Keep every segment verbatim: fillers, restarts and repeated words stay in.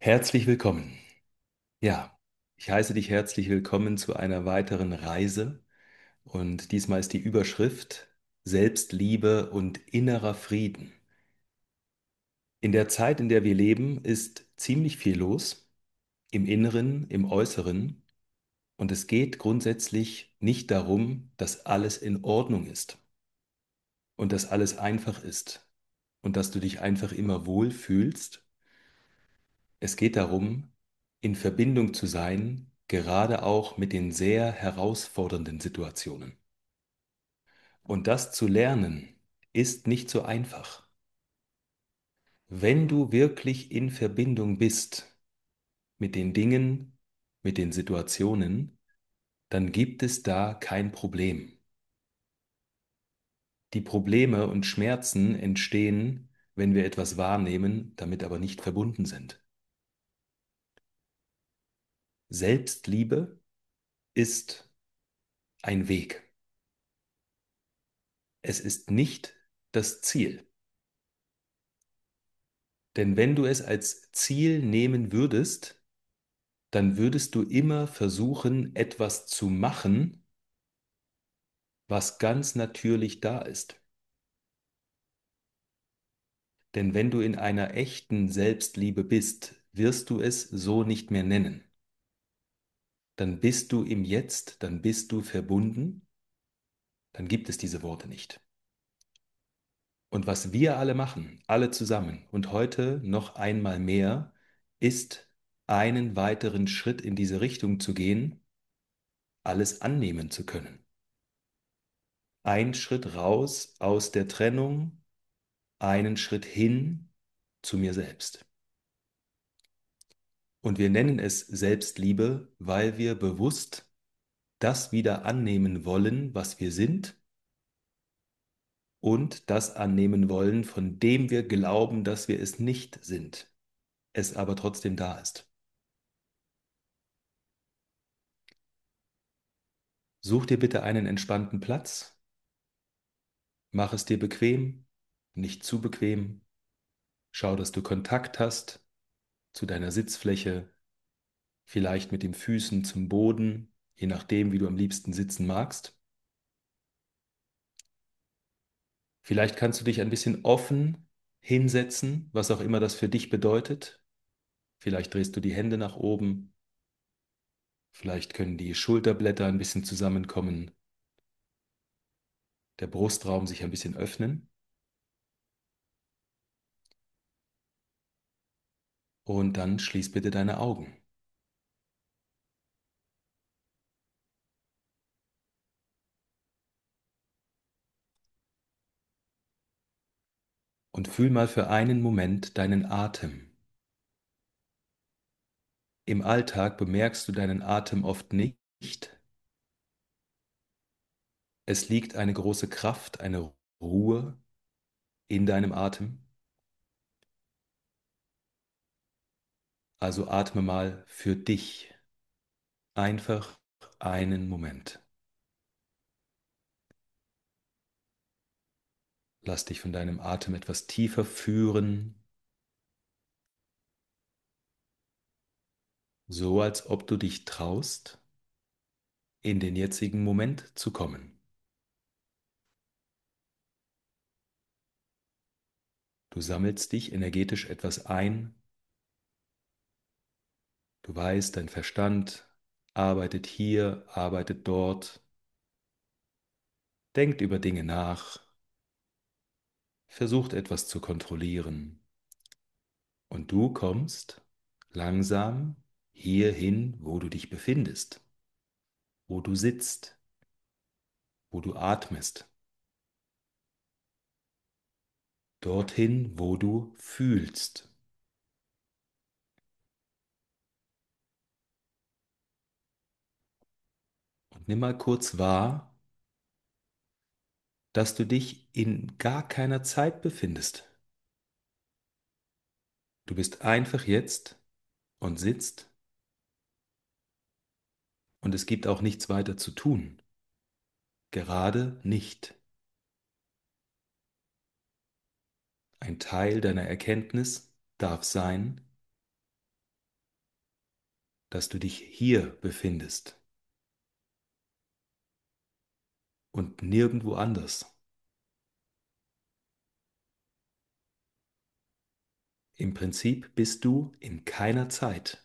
Herzlich willkommen. Ja, ich heiße dich herzlich willkommen zu einer weiteren Reise und diesmal ist die Überschrift Selbstliebe und innerer Frieden. In der Zeit, in der wir leben, ist ziemlich viel los, im Inneren, im Äußeren, und es geht grundsätzlich nicht darum, dass alles in Ordnung ist und dass alles einfach ist und dass du dich einfach immer wohl fühlst. Es geht darum, in Verbindung zu sein, gerade auch mit den sehr herausfordernden Situationen. Und das zu lernen, ist nicht so einfach. Wenn du wirklich in Verbindung bist mit den Dingen, mit den Situationen, dann gibt es da kein Problem. Die Probleme und Schmerzen entstehen, wenn wir etwas wahrnehmen, damit aber nicht verbunden sind. Selbstliebe ist ein Weg. Es ist nicht das Ziel. Denn wenn du es als Ziel nehmen würdest, dann würdest du immer versuchen, etwas zu machen, was ganz natürlich da ist. Denn wenn du in einer echten Selbstliebe bist, wirst du es so nicht mehr nennen. Dann bist du im Jetzt, dann bist du verbunden, dann gibt es diese Worte nicht. Und was wir alle machen, alle zusammen und heute noch einmal mehr, ist einen weiteren Schritt in diese Richtung zu gehen, alles annehmen zu können. Ein Schritt raus aus der Trennung, einen Schritt hin zu mir selbst. Und wir nennen es Selbstliebe, weil wir bewusst das wieder annehmen wollen, was wir sind, und das annehmen wollen, von dem wir glauben, dass wir es nicht sind, es aber trotzdem da ist. Such dir bitte einen entspannten Platz, mach es dir bequem, nicht zu bequem, schau, dass du Kontakt hast zu deiner Sitzfläche, vielleicht mit den Füßen zum Boden, je nachdem, wie du am liebsten sitzen magst. Vielleicht kannst du dich ein bisschen offen hinsetzen, was auch immer das für dich bedeutet. Vielleicht drehst du die Hände nach oben, vielleicht können die Schulterblätter ein bisschen zusammenkommen, der Brustraum sich ein bisschen öffnen. Und dann schließ bitte deine Augen. Und fühl mal für einen Moment deinen Atem. Im Alltag bemerkst du deinen Atem oft nicht. Es liegt eine große Kraft, eine Ruhe in deinem Atem. Also atme mal für dich einfach einen Moment. Lass dich von deinem Atem etwas tiefer führen, so als ob du dich traust, in den jetzigen Moment zu kommen. Du sammelst dich energetisch etwas ein. Du weißt, dein Verstand arbeitet hier, arbeitet dort, denkt über Dinge nach, versucht etwas zu kontrollieren. Und du kommst langsam hierhin, wo du dich befindest, wo du sitzt, wo du atmest, dorthin, wo du fühlst. Und nimm mal kurz wahr, dass du dich in gar keiner Zeit befindest. Du bist einfach jetzt und sitzt, und es gibt auch nichts weiter zu tun. Gerade nicht. Ein Teil deiner Erkenntnis darf sein, dass du dich hier befindest und nirgendwo anders. Im Prinzip bist du in keiner Zeit.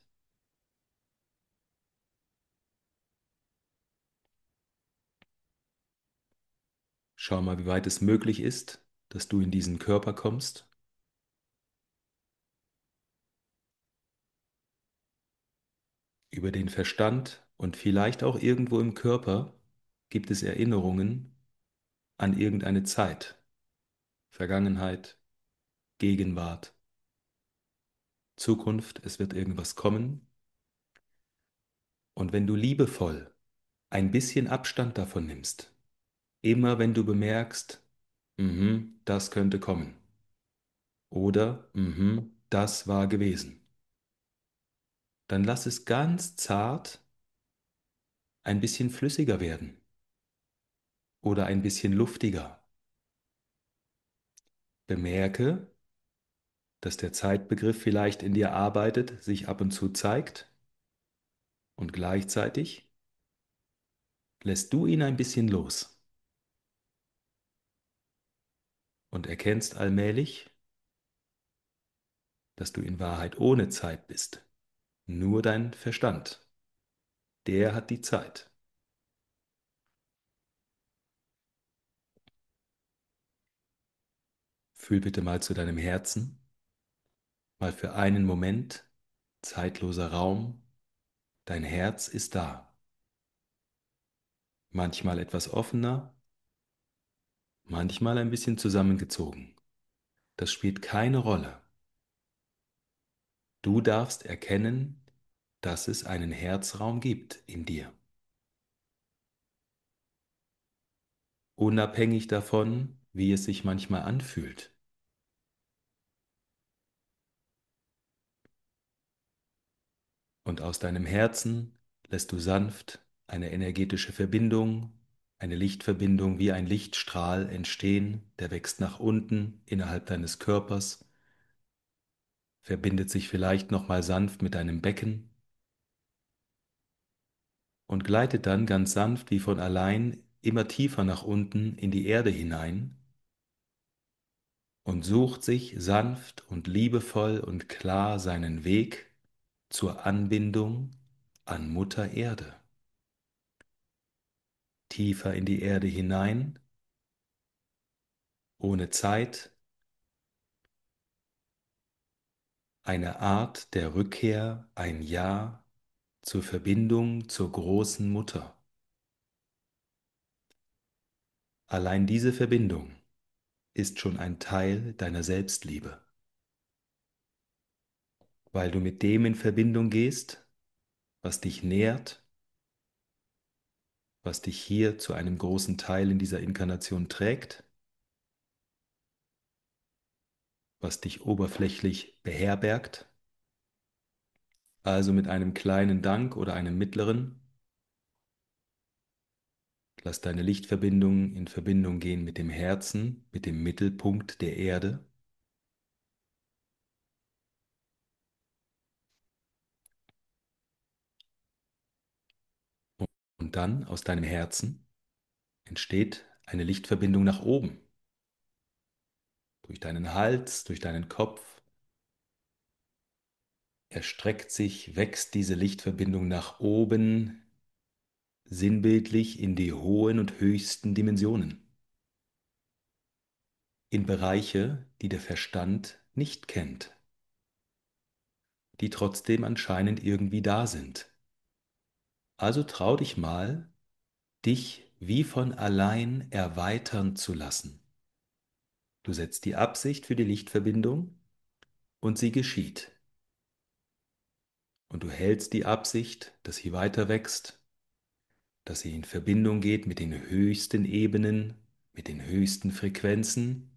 Schau mal, wie weit es möglich ist, dass du in diesen Körper kommst. Über den Verstand und vielleicht auch irgendwo im Körper gibt es Erinnerungen an irgendeine Zeit, Vergangenheit, Gegenwart, Zukunft, es wird irgendwas kommen. Und wenn du liebevoll ein bisschen Abstand davon nimmst, immer wenn du bemerkst, mhm, das könnte kommen oder mhm, das war gewesen, dann lass es ganz zart ein bisschen flüssiger werden oder ein bisschen luftiger. Bemerke, dass der Zeitbegriff vielleicht in dir arbeitet, sich ab und zu zeigt und gleichzeitig lässt du ihn ein bisschen los und erkennst allmählich, dass du in Wahrheit ohne Zeit bist. Nur dein Verstand, der hat die Zeit. Fühl bitte mal zu deinem Herzen, mal für einen Moment, zeitloser Raum, dein Herz ist da. Manchmal etwas offener, manchmal ein bisschen zusammengezogen. Das spielt keine Rolle. Du darfst erkennen, dass es einen Herzraum gibt in dir. Unabhängig davon, wie es sich manchmal anfühlt. Und aus deinem Herzen lässt du sanft eine energetische Verbindung, eine Lichtverbindung wie ein Lichtstrahl entstehen, der wächst nach unten innerhalb deines Körpers, verbindet sich vielleicht nochmal sanft mit deinem Becken und gleitet dann ganz sanft wie von allein immer tiefer nach unten in die Erde hinein und sucht sich sanft und liebevoll und klar seinen Weg zur Anbindung an Mutter Erde. Tiefer in die Erde hinein, ohne Zeit, eine Art der Rückkehr, ein Ja zur Verbindung zur großen Mutter. Allein diese Verbindung ist schon ein Teil deiner Selbstliebe, weil du mit dem in Verbindung gehst, was dich nährt, was dich hier zu einem großen Teil in dieser Inkarnation trägt, was dich oberflächlich beherbergt, also mit einem kleinen Dank oder einem mittleren. Lass deine Lichtverbindung in Verbindung gehen mit dem Herzen, mit dem Mittelpunkt der Erde. Und dann aus deinem Herzen entsteht eine Lichtverbindung nach oben. Durch deinen Hals, durch deinen Kopf erstreckt sich, wächst diese Lichtverbindung nach oben, sinnbildlich in die hohen und höchsten Dimensionen. In Bereiche, die der Verstand nicht kennt, die trotzdem anscheinend irgendwie da sind. Also trau dich mal, dich wie von allein erweitern zu lassen. Du setzt die Absicht für die Lichtverbindung und sie geschieht. Und du hältst die Absicht, dass sie weiter wächst, dass sie in Verbindung geht mit den höchsten Ebenen, mit den höchsten Frequenzen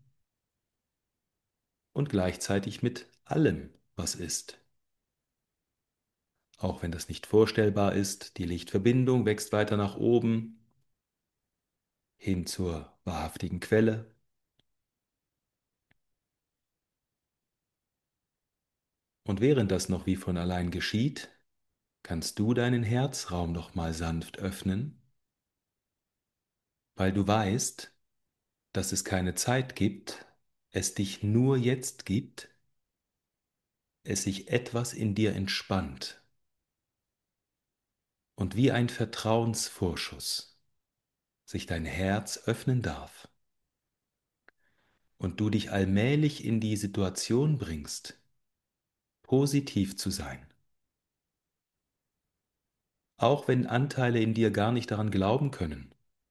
und gleichzeitig mit allem, was ist. Auch wenn das nicht vorstellbar ist, die Lichtverbindung wächst weiter nach oben, hin zur wahrhaftigen Quelle. Und während das noch wie von allein geschieht, kannst du deinen Herzraum noch mal sanft öffnen, weil du weißt, dass es keine Zeit gibt, es dich nur jetzt gibt, es sich etwas in dir entspannt und wie ein Vertrauensvorschuss sich dein Herz öffnen darf und du dich allmählich in die Situation bringst, positiv zu sein. Auch wenn Anteile in dir gar nicht daran glauben können,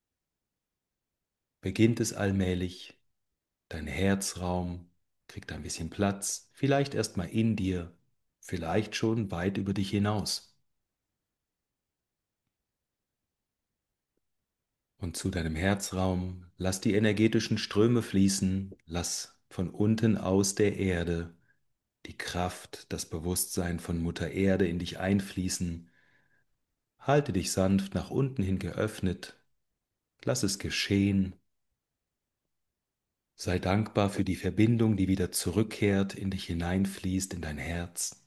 beginnt es allmählich, dein Herzraum kriegt ein bisschen Platz, vielleicht erstmal in dir, vielleicht schon weit über dich hinaus. Und zu deinem Herzraum lass die energetischen Ströme fließen, lass von unten aus der Erde die Kraft, das Bewusstsein von Mutter Erde in dich einfließen. Halte dich sanft nach unten hin geöffnet, lass es geschehen. Sei dankbar für die Verbindung, die wieder zurückkehrt, in dich hineinfließt, in dein Herz.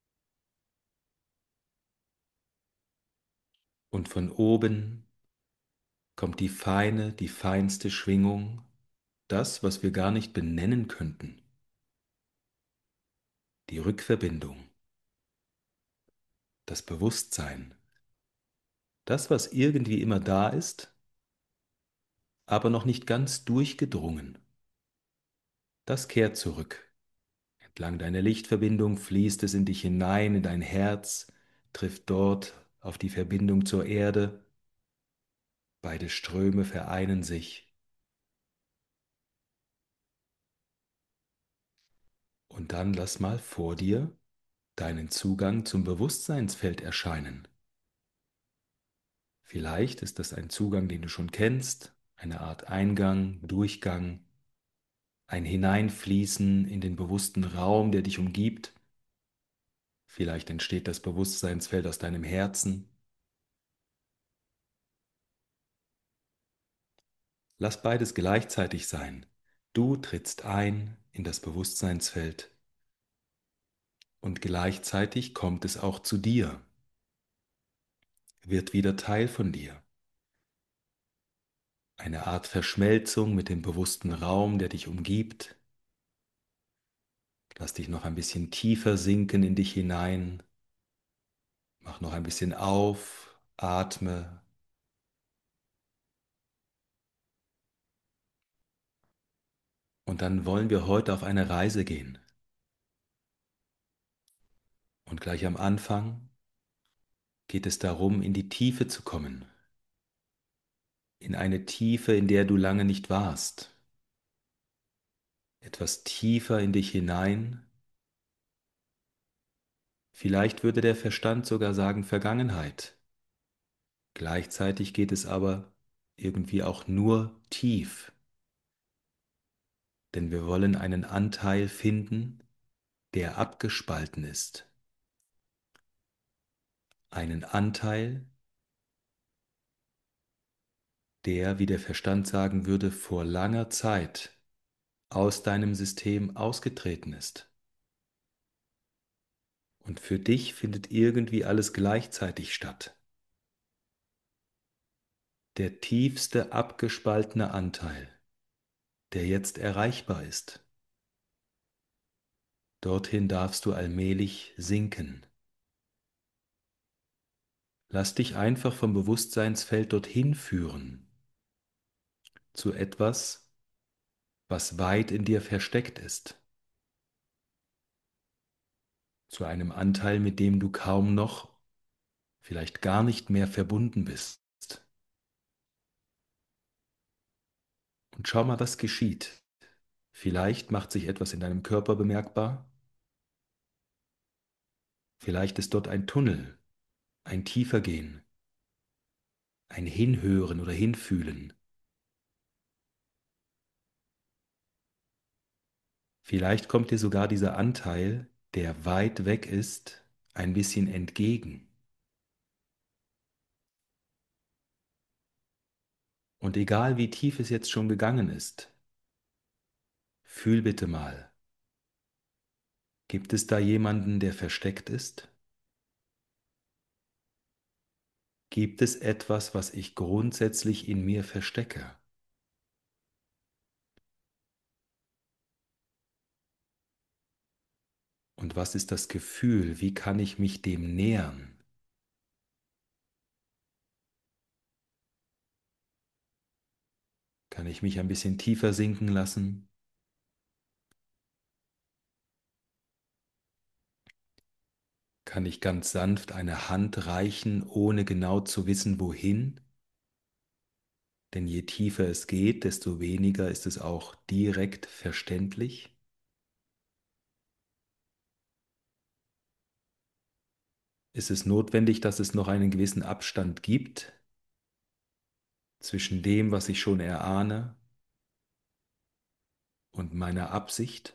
Und von oben kommt die feine, die feinste Schwingung, das, was wir gar nicht benennen könnten, die Rückverbindung, das Bewusstsein, das, was irgendwie immer da ist, aber noch nicht ganz durchgedrungen, das kehrt zurück. Entlang deiner Lichtverbindung fließt es in dich hinein, in dein Herz, trifft dort auf die Verbindung zur Erde. Beide Ströme vereinen sich. Und dann lass mal vor dir deinen Zugang zum Bewusstseinsfeld erscheinen. Vielleicht ist das ein Zugang, den du schon kennst, eine Art Eingang, Durchgang, ein Hineinfließen in den bewussten Raum, der dich umgibt. Vielleicht entsteht das Bewusstseinsfeld aus deinem Herzen. Lass beides gleichzeitig sein. Du trittst ein in das Bewusstseinsfeld und gleichzeitig kommt es auch zu dir, wird wieder Teil von dir. Eine Art Verschmelzung mit dem bewussten Raum, der dich umgibt. Lass dich noch ein bisschen tiefer sinken in dich hinein. Mach noch ein bisschen auf, atme. Und dann wollen wir heute auf eine Reise gehen. Und gleich am Anfang geht es darum, in die Tiefe zu kommen. In eine Tiefe, in der du lange nicht warst. Etwas tiefer in dich hinein. Vielleicht würde der Verstand sogar sagen Vergangenheit. Gleichzeitig geht es aber irgendwie auch nur tief. Denn wir wollen einen Anteil finden, der abgespalten ist. Einen Anteil, der, wie der Verstand sagen würde, vor langer Zeit aus deinem System ausgetreten ist. Und für dich findet irgendwie alles gleichzeitig statt. Der tiefste abgespaltene Anteil, der jetzt erreichbar ist. Dorthin darfst du allmählich sinken. Lass dich einfach vom Bewusstseinsfeld dorthin führen, zu etwas, was weit in dir versteckt ist, zu einem Anteil, mit dem du kaum noch, vielleicht gar nicht mehr verbunden bist. Und schau mal, was geschieht. Vielleicht macht sich etwas in deinem Körper bemerkbar, vielleicht ist dort ein Tunnel, ein Tiefergehen, ein Hinhören oder Hinfühlen. Vielleicht kommt dir sogar dieser Anteil, der weit weg ist, ein bisschen entgegen. Und egal wie tief es jetzt schon gegangen ist, fühl bitte mal, gibt es da jemanden, der versteckt ist? Gibt es etwas, was ich grundsätzlich in mir verstecke? Und was ist das Gefühl? Wie kann ich mich dem nähern? Kann ich mich ein bisschen tiefer sinken lassen? Kann ich ganz sanft eine Hand reichen, ohne genau zu wissen, wohin? Denn je tiefer es geht, desto weniger ist es auch direkt verständlich. Ist es notwendig, dass es noch einen gewissen Abstand gibt zwischen dem, was ich schon erahne, und meiner Absicht?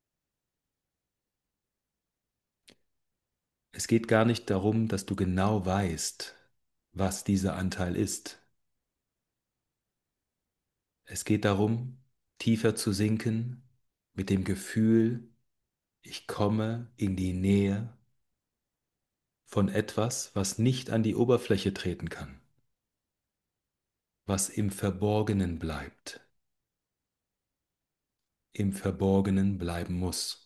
Es geht gar nicht darum, dass du genau weißt, was dieser Anteil ist. Es geht darum, tiefer zu sinken mit dem Gefühl, ich komme in die Nähe von etwas, was nicht an die Oberfläche treten kann, was im Verborgenen bleibt, im Verborgenen bleiben muss.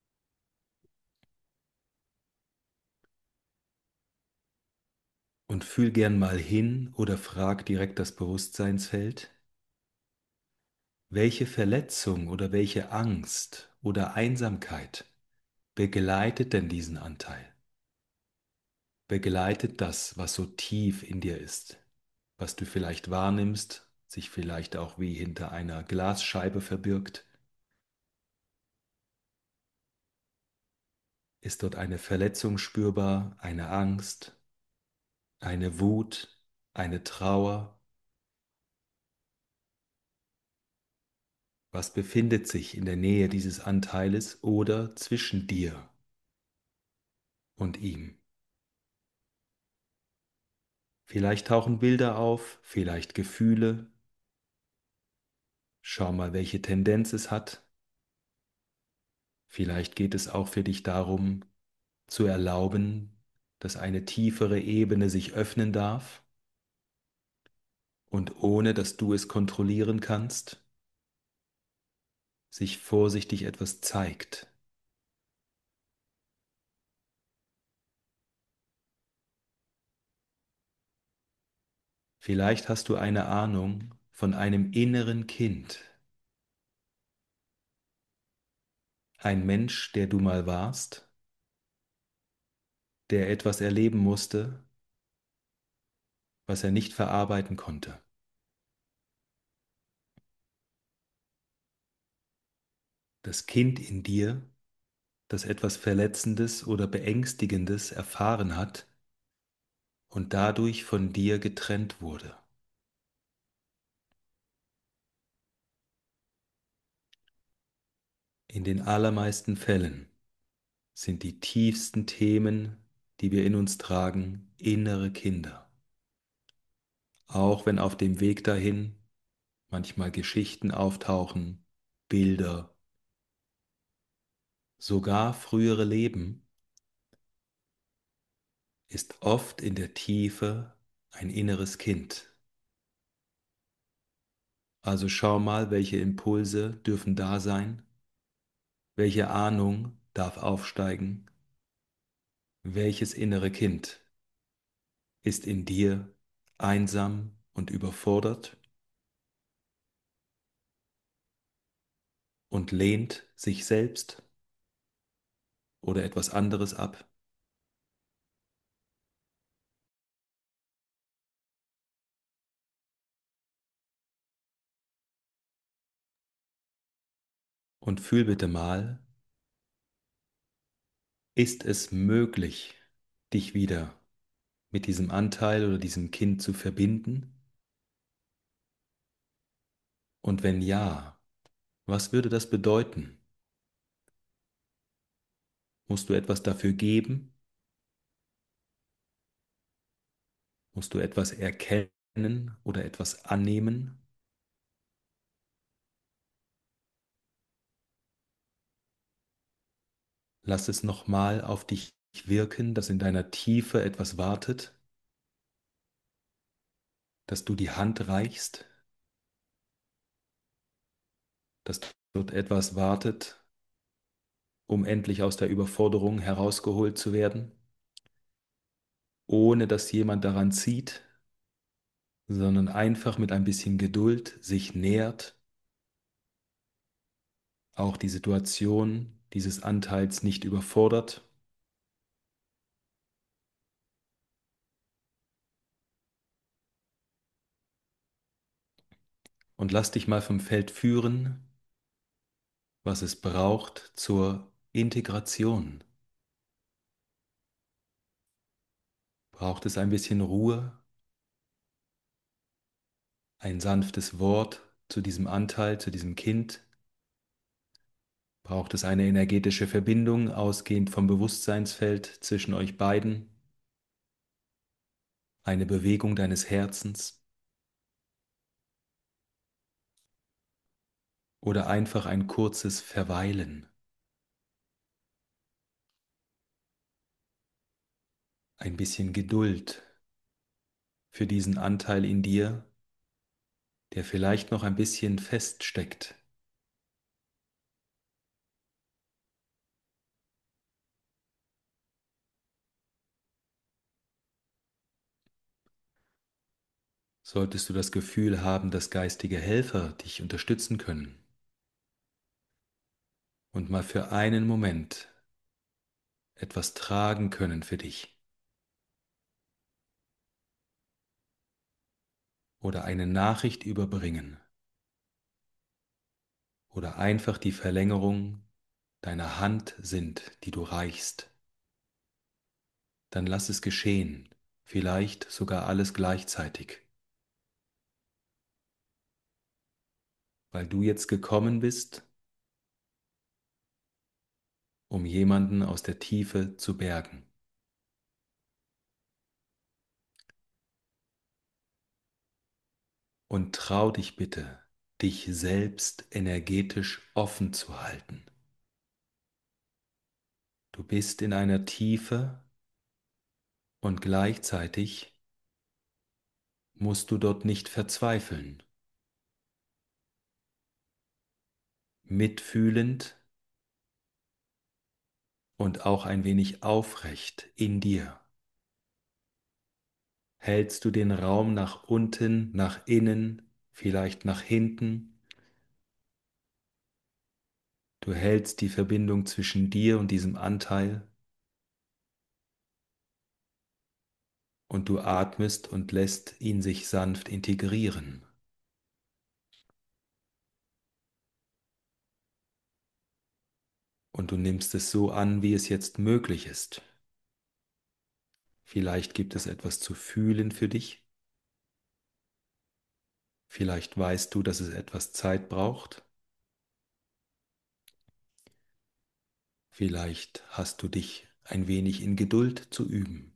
Und fühl gern mal hin oder frag direkt das Bewusstseinsfeld, welche Verletzung oder welche Angst oder Einsamkeit begleitet denn diesen Anteil? Begleitet das, was so tief in dir ist, was du vielleicht wahrnimmst, sich vielleicht auch wie hinter einer Glasscheibe verbirgt? Ist dort eine Verletzung spürbar, eine Angst, eine Wut, eine Trauer? Was befindet sich in der Nähe dieses Anteiles oder zwischen dir und ihm? Vielleicht tauchen Bilder auf, vielleicht Gefühle. Schau mal, welche Tendenz es hat. Vielleicht geht es auch für dich darum, zu erlauben, dass eine tiefere Ebene sich öffnen darf und ohne dass du es kontrollieren kannst, sich vorsichtig etwas zeigt. Vielleicht hast du eine Ahnung von einem inneren Kind, ein Mensch, der du mal warst, der etwas erleben musste, was er nicht verarbeiten konnte. Das Kind in dir, das etwas Verletzendes oder Beängstigendes erfahren hat und dadurch von dir getrennt wurde. In den allermeisten Fällen sind die tiefsten Themen, die wir in uns tragen, innere Kinder. Auch wenn auf dem Weg dahin manchmal Geschichten auftauchen, Bilder, sogar frühere Leben, ist oft in der Tiefe ein inneres Kind. Also schau mal, welche Impulse dürfen da sein, welche Ahnung darf aufsteigen, welches innere Kind ist in dir einsam und überfordert und lehnt sich selbst oder etwas anderes ab. Und fühl bitte mal, ist es möglich, dich wieder mit diesem Anteil oder diesem Kind zu verbinden? Und wenn ja, was würde das bedeuten? Musst du etwas dafür geben? Musst du etwas erkennen oder etwas annehmen? Lass es nochmal auf dich wirken, dass in deiner Tiefe etwas wartet. dass du die Hand reichst, dass dort etwas wartet, um endlich aus der Überforderung herausgeholt zu werden, ohne dass jemand daran zieht, sondern einfach mit ein bisschen Geduld sich nähert, auch die Situation dieses Anteils nicht überfordert. Und lass dich mal vom Feld führen, was es braucht zur Integration. Braucht es ein bisschen Ruhe, ein sanftes Wort zu diesem Anteil, zu diesem Kind? Braucht es eine energetische Verbindung, ausgehend vom Bewusstseinsfeld zwischen euch beiden? Eine Bewegung deines Herzens? Oder einfach ein kurzes Verweilen? Ein bisschen Geduld für diesen Anteil in dir, der vielleicht noch ein bisschen feststeckt. Solltest du das Gefühl haben, dass geistige Helfer dich unterstützen können und mal für einen Moment etwas tragen können für dich oder eine Nachricht überbringen oder einfach die Verlängerung deiner Hand sind, die du reichst, dann lass es geschehen, vielleicht sogar alles gleichzeitig, weil du jetzt gekommen bist, um jemanden aus der Tiefe zu bergen. Und trau dich bitte, dich selbst energetisch offen zu halten. Du bist in einer Tiefe und gleichzeitig musst du dort nicht verzweifeln. Mitfühlend und auch ein wenig aufrecht in dir. Hältst du den Raum nach unten, nach innen, vielleicht nach hinten? Du hältst die Verbindung zwischen dir und diesem Anteil und du atmest und lässt ihn sich sanft integrieren. Und du nimmst es so an, wie es jetzt möglich ist. Vielleicht gibt es etwas zu fühlen für dich. Vielleicht weißt du, dass es etwas Zeit braucht. Vielleicht hast du dich ein wenig in Geduld zu üben.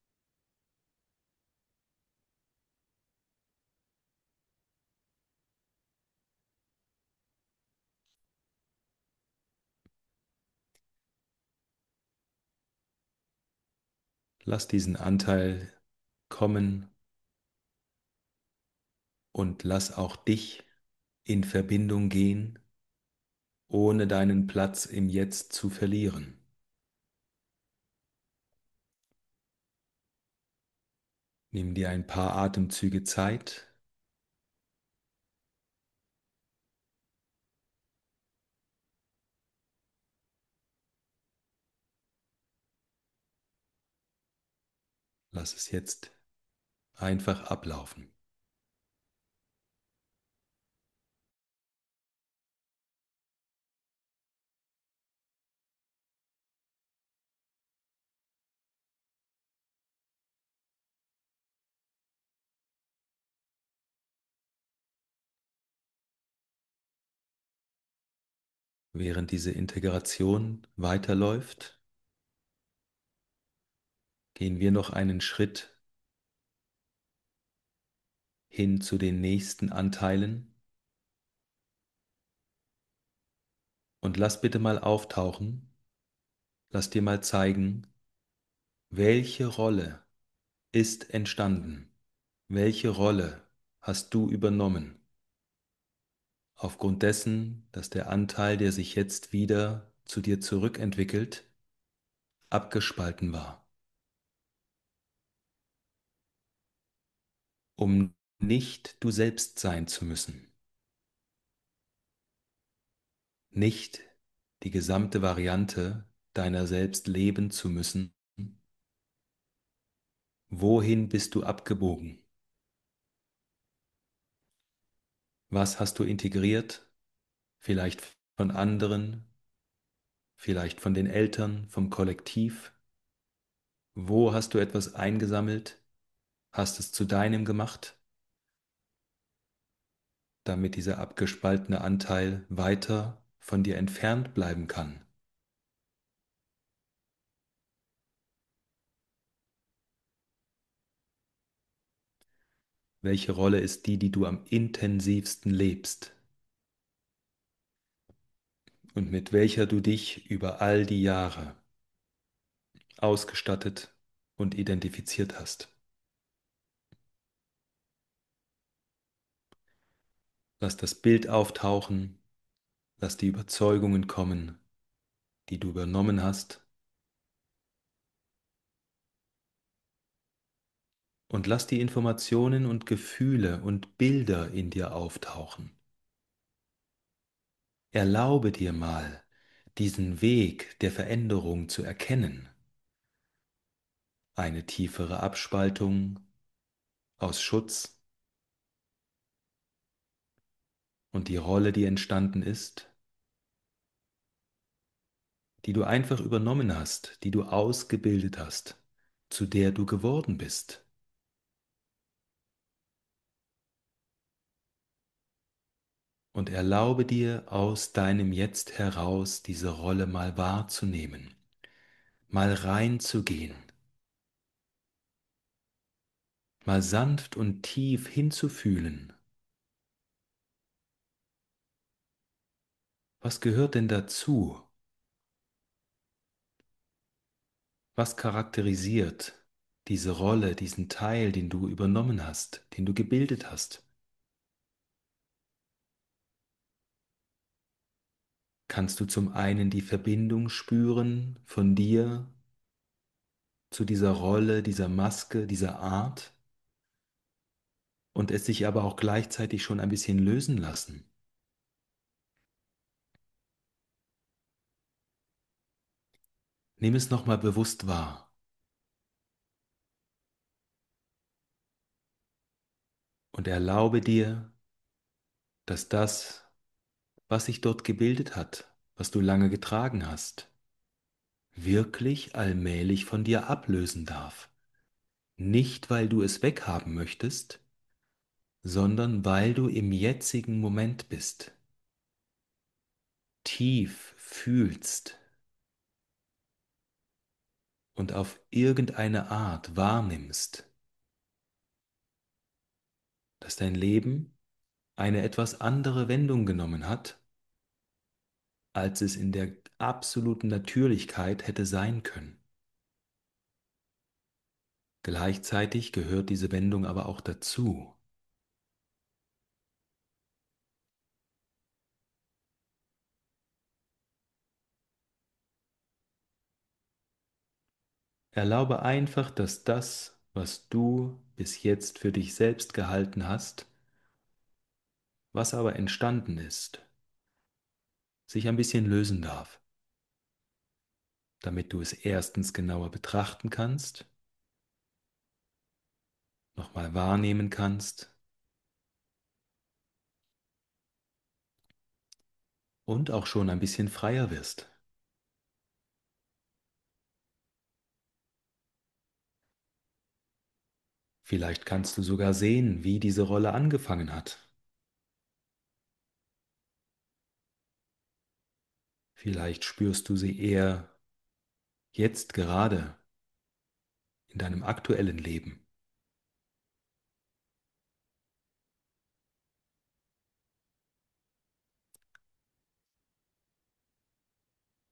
Lass diesen Anteil kommen und lass auch dich in Verbindung gehen, ohne deinen Platz im Jetzt zu verlieren. Nimm dir ein paar Atemzüge Zeit. Lass es jetzt einfach ablaufen. Während diese Integration weiterläuft, gehen wir noch einen Schritt hin zu den nächsten Anteilen und lass bitte mal auftauchen, lass dir mal zeigen, welche Rolle ist entstanden, Welche Rolle hast du übernommen, aufgrund dessen, dass der Anteil, der sich jetzt wieder zu dir zurückentwickelt, abgespalten war, um nicht du selbst sein zu müssen, nicht die gesamte Variante deiner selbst leben zu müssen? Wohin bist du abgebogen? Was hast du integriert? Vielleicht von anderen, vielleicht von den Eltern, vom Kollektiv? Wo hast du etwas eingesammelt, hast es zu deinem gemacht, damit dieser abgespaltene Anteil weiter von dir entfernt bleiben kann? Welche Rolle ist die, die du am intensivsten lebst und mit welcher du dich über all die Jahre ausgestattet und identifiziert hast? Lass das Bild auftauchen, lass die Überzeugungen kommen, die du übernommen hast, und lass die Informationen und Gefühle und Bilder in dir auftauchen. Erlaube dir mal, diesen Weg der Veränderung zu erkennen. Eine tiefere Abspaltung aus Schutz und die Rolle, die entstanden ist, die du einfach übernommen hast, die du ausgebildet hast, zu der du geworden bist. Und erlaube dir aus deinem Jetzt heraus diese Rolle mal wahrzunehmen, mal reinzugehen, mal sanft und tief hinzufühlen. Was gehört denn dazu? Was charakterisiert diese Rolle, diesen Teil, den du übernommen hast, den du gebildet hast? Kannst du zum einen die Verbindung spüren von dir zu dieser Rolle, dieser Maske, dieser Art und es sich aber auch gleichzeitig schon ein bisschen lösen lassen? Nimm es nochmal bewusst wahr und erlaube dir, dass das, was sich dort gebildet hat, was du lange getragen hast, wirklich allmählich von dir ablösen darf. Nicht, weil du es weghaben möchtest, sondern weil du im jetzigen Moment bist, tief fühlst und auf irgendeine Art wahrnimmst, dass dein Leben eine etwas andere Wendung genommen hat, als es in der absoluten Natürlichkeit hätte sein können. Gleichzeitig gehört diese Wendung aber auch dazu. Erlaube einfach, dass das, was du bis jetzt für dich selbst gehalten hast, was aber entstanden ist, sich ein bisschen lösen darf, damit du es erstens genauer betrachten kannst, nochmal wahrnehmen kannst und auch schon ein bisschen freier wirst. Vielleicht kannst du sogar sehen, wie diese Rolle angefangen hat. Vielleicht spürst du sie eher jetzt gerade in deinem aktuellen Leben.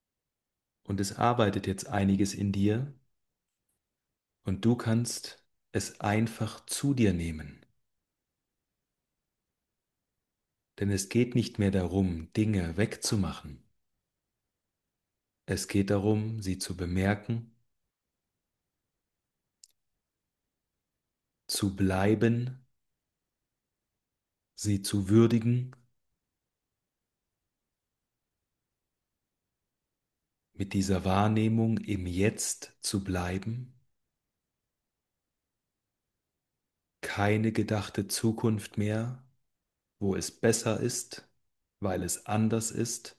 Und es arbeitet jetzt einiges in dir und du kannst es einfach zu dir nehmen. Denn es geht nicht mehr darum, Dinge wegzumachen. Es geht darum, sie zu bemerken, zu bleiben, sie zu würdigen, mit dieser Wahrnehmung im Jetzt zu bleiben, keine gedachte Zukunft mehr, wo es besser ist, weil es anders ist.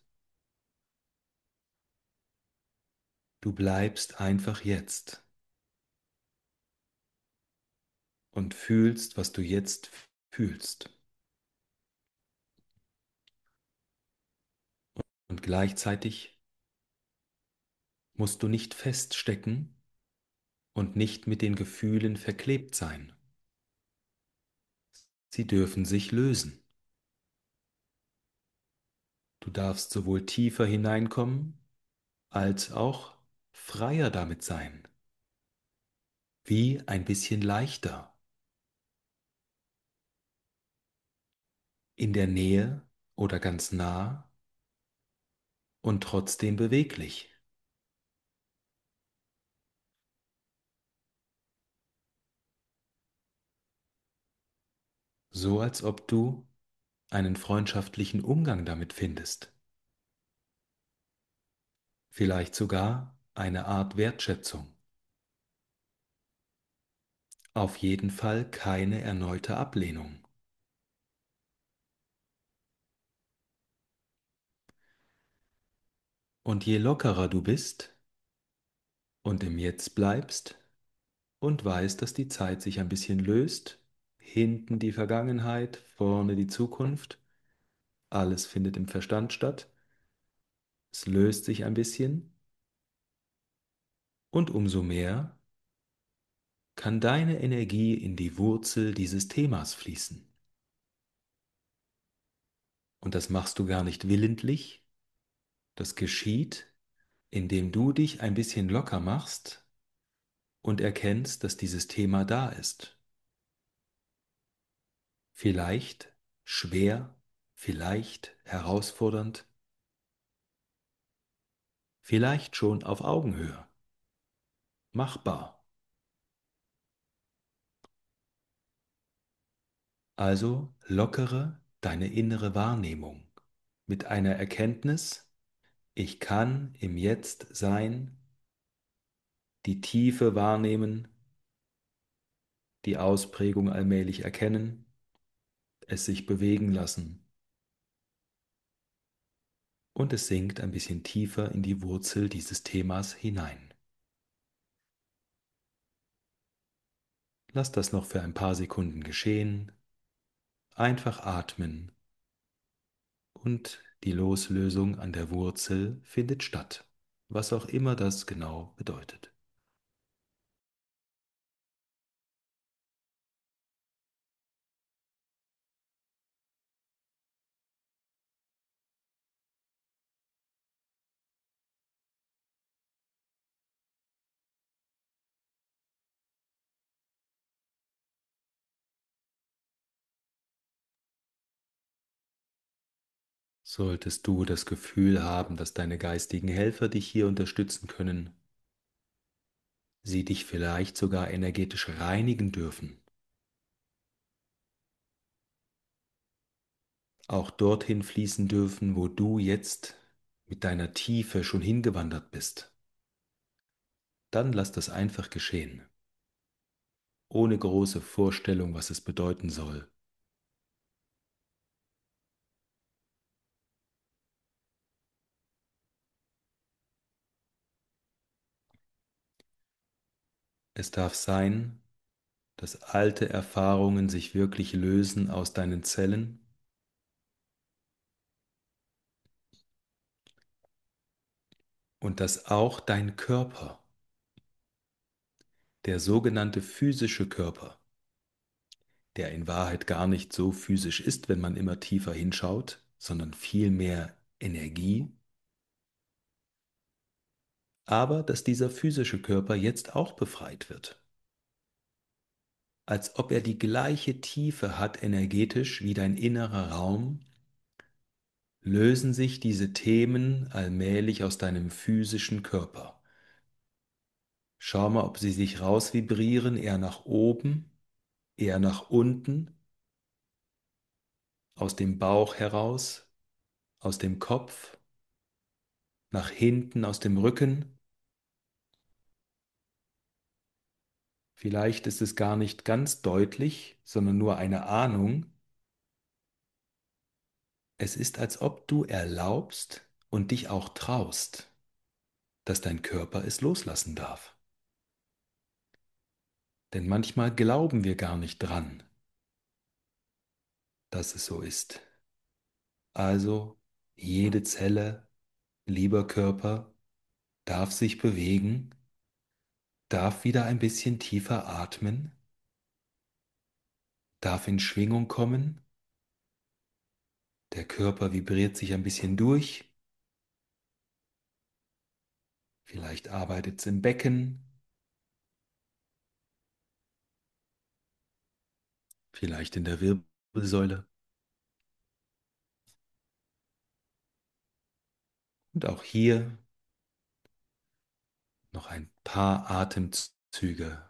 Du bleibst einfach jetzt und fühlst, was du jetzt fühlst. Und gleichzeitig musst du nicht feststecken und nicht mit den Gefühlen verklebt sein. Sie dürfen sich lösen. Du darfst sowohl tiefer hineinkommen, als auch freier damit sein. Wie ein bisschen leichter. In der Nähe oder ganz nah und trotzdem beweglich. So als ob du einen freundschaftlichen Umgang damit findest. Vielleicht sogar eine Art Wertschätzung. Auf jeden Fall keine erneute Ablehnung. Und je lockerer du bist und im Jetzt bleibst und weißt, dass die Zeit sich ein bisschen löst, hinten die Vergangenheit, vorne die Zukunft, alles findet im Verstand statt, es löst sich ein bisschen und umso mehr kann deine Energie in die Wurzel dieses Themas fließen. Und das machst du gar nicht willentlich, das geschieht, indem du dich ein bisschen locker machst und erkennst, dass dieses Thema da ist. Vielleicht schwer, vielleicht herausfordernd, vielleicht schon auf Augenhöhe, machbar. Also lockere deine innere Wahrnehmung mit einer Erkenntnis, ich kann im Jetzt sein, die Tiefe wahrnehmen, die Ausprägung allmählich erkennen, es sich bewegen lassen und es sinkt ein bisschen tiefer in die Wurzel dieses Themas hinein. Lass das noch für ein paar Sekunden geschehen, einfach atmen und die Loslösung an der Wurzel findet statt, was auch immer das genau bedeutet. Solltest du das Gefühl haben, dass deine geistigen Helfer dich hier unterstützen können, sie dich vielleicht sogar energetisch reinigen dürfen, auch dorthin fließen dürfen, wo du jetzt mit deiner Tiefe schon hingewandert bist, dann lass das einfach geschehen, ohne große Vorstellung, was es bedeuten soll. Es darf sein, dass alte Erfahrungen sich wirklich lösen aus deinen Zellen und dass auch dein Körper, der sogenannte physische Körper, der in Wahrheit gar nicht so physisch ist, wenn man immer tiefer hinschaut, sondern viel mehr Energie, aber dass dieser physische Körper jetzt auch befreit wird. als ob er die gleiche Tiefe hat energetisch wie dein innerer Raum, lösen sich diese Themen allmählich aus deinem physischen Körper. Schau mal, ob sie sich rausvibrieren, eher nach oben, eher nach unten, aus dem Bauch heraus, aus dem Kopf, nach hinten, aus dem Rücken. Vielleicht ist es gar nicht ganz deutlich, sondern nur eine Ahnung. Es ist, als ob du erlaubst und dich auch traust, dass dein Körper es loslassen darf. Denn manchmal glauben wir gar nicht dran, dass es so ist. Also, jede Zelle, lieber Körper, darf sich bewegen, darf wieder ein bisschen tiefer atmen, darf in Schwingung kommen, der Körper vibriert sich ein bisschen durch, vielleicht arbeitet es im Becken, vielleicht in der Wirbelsäule. Und auch hier noch ein paar Atemzüge.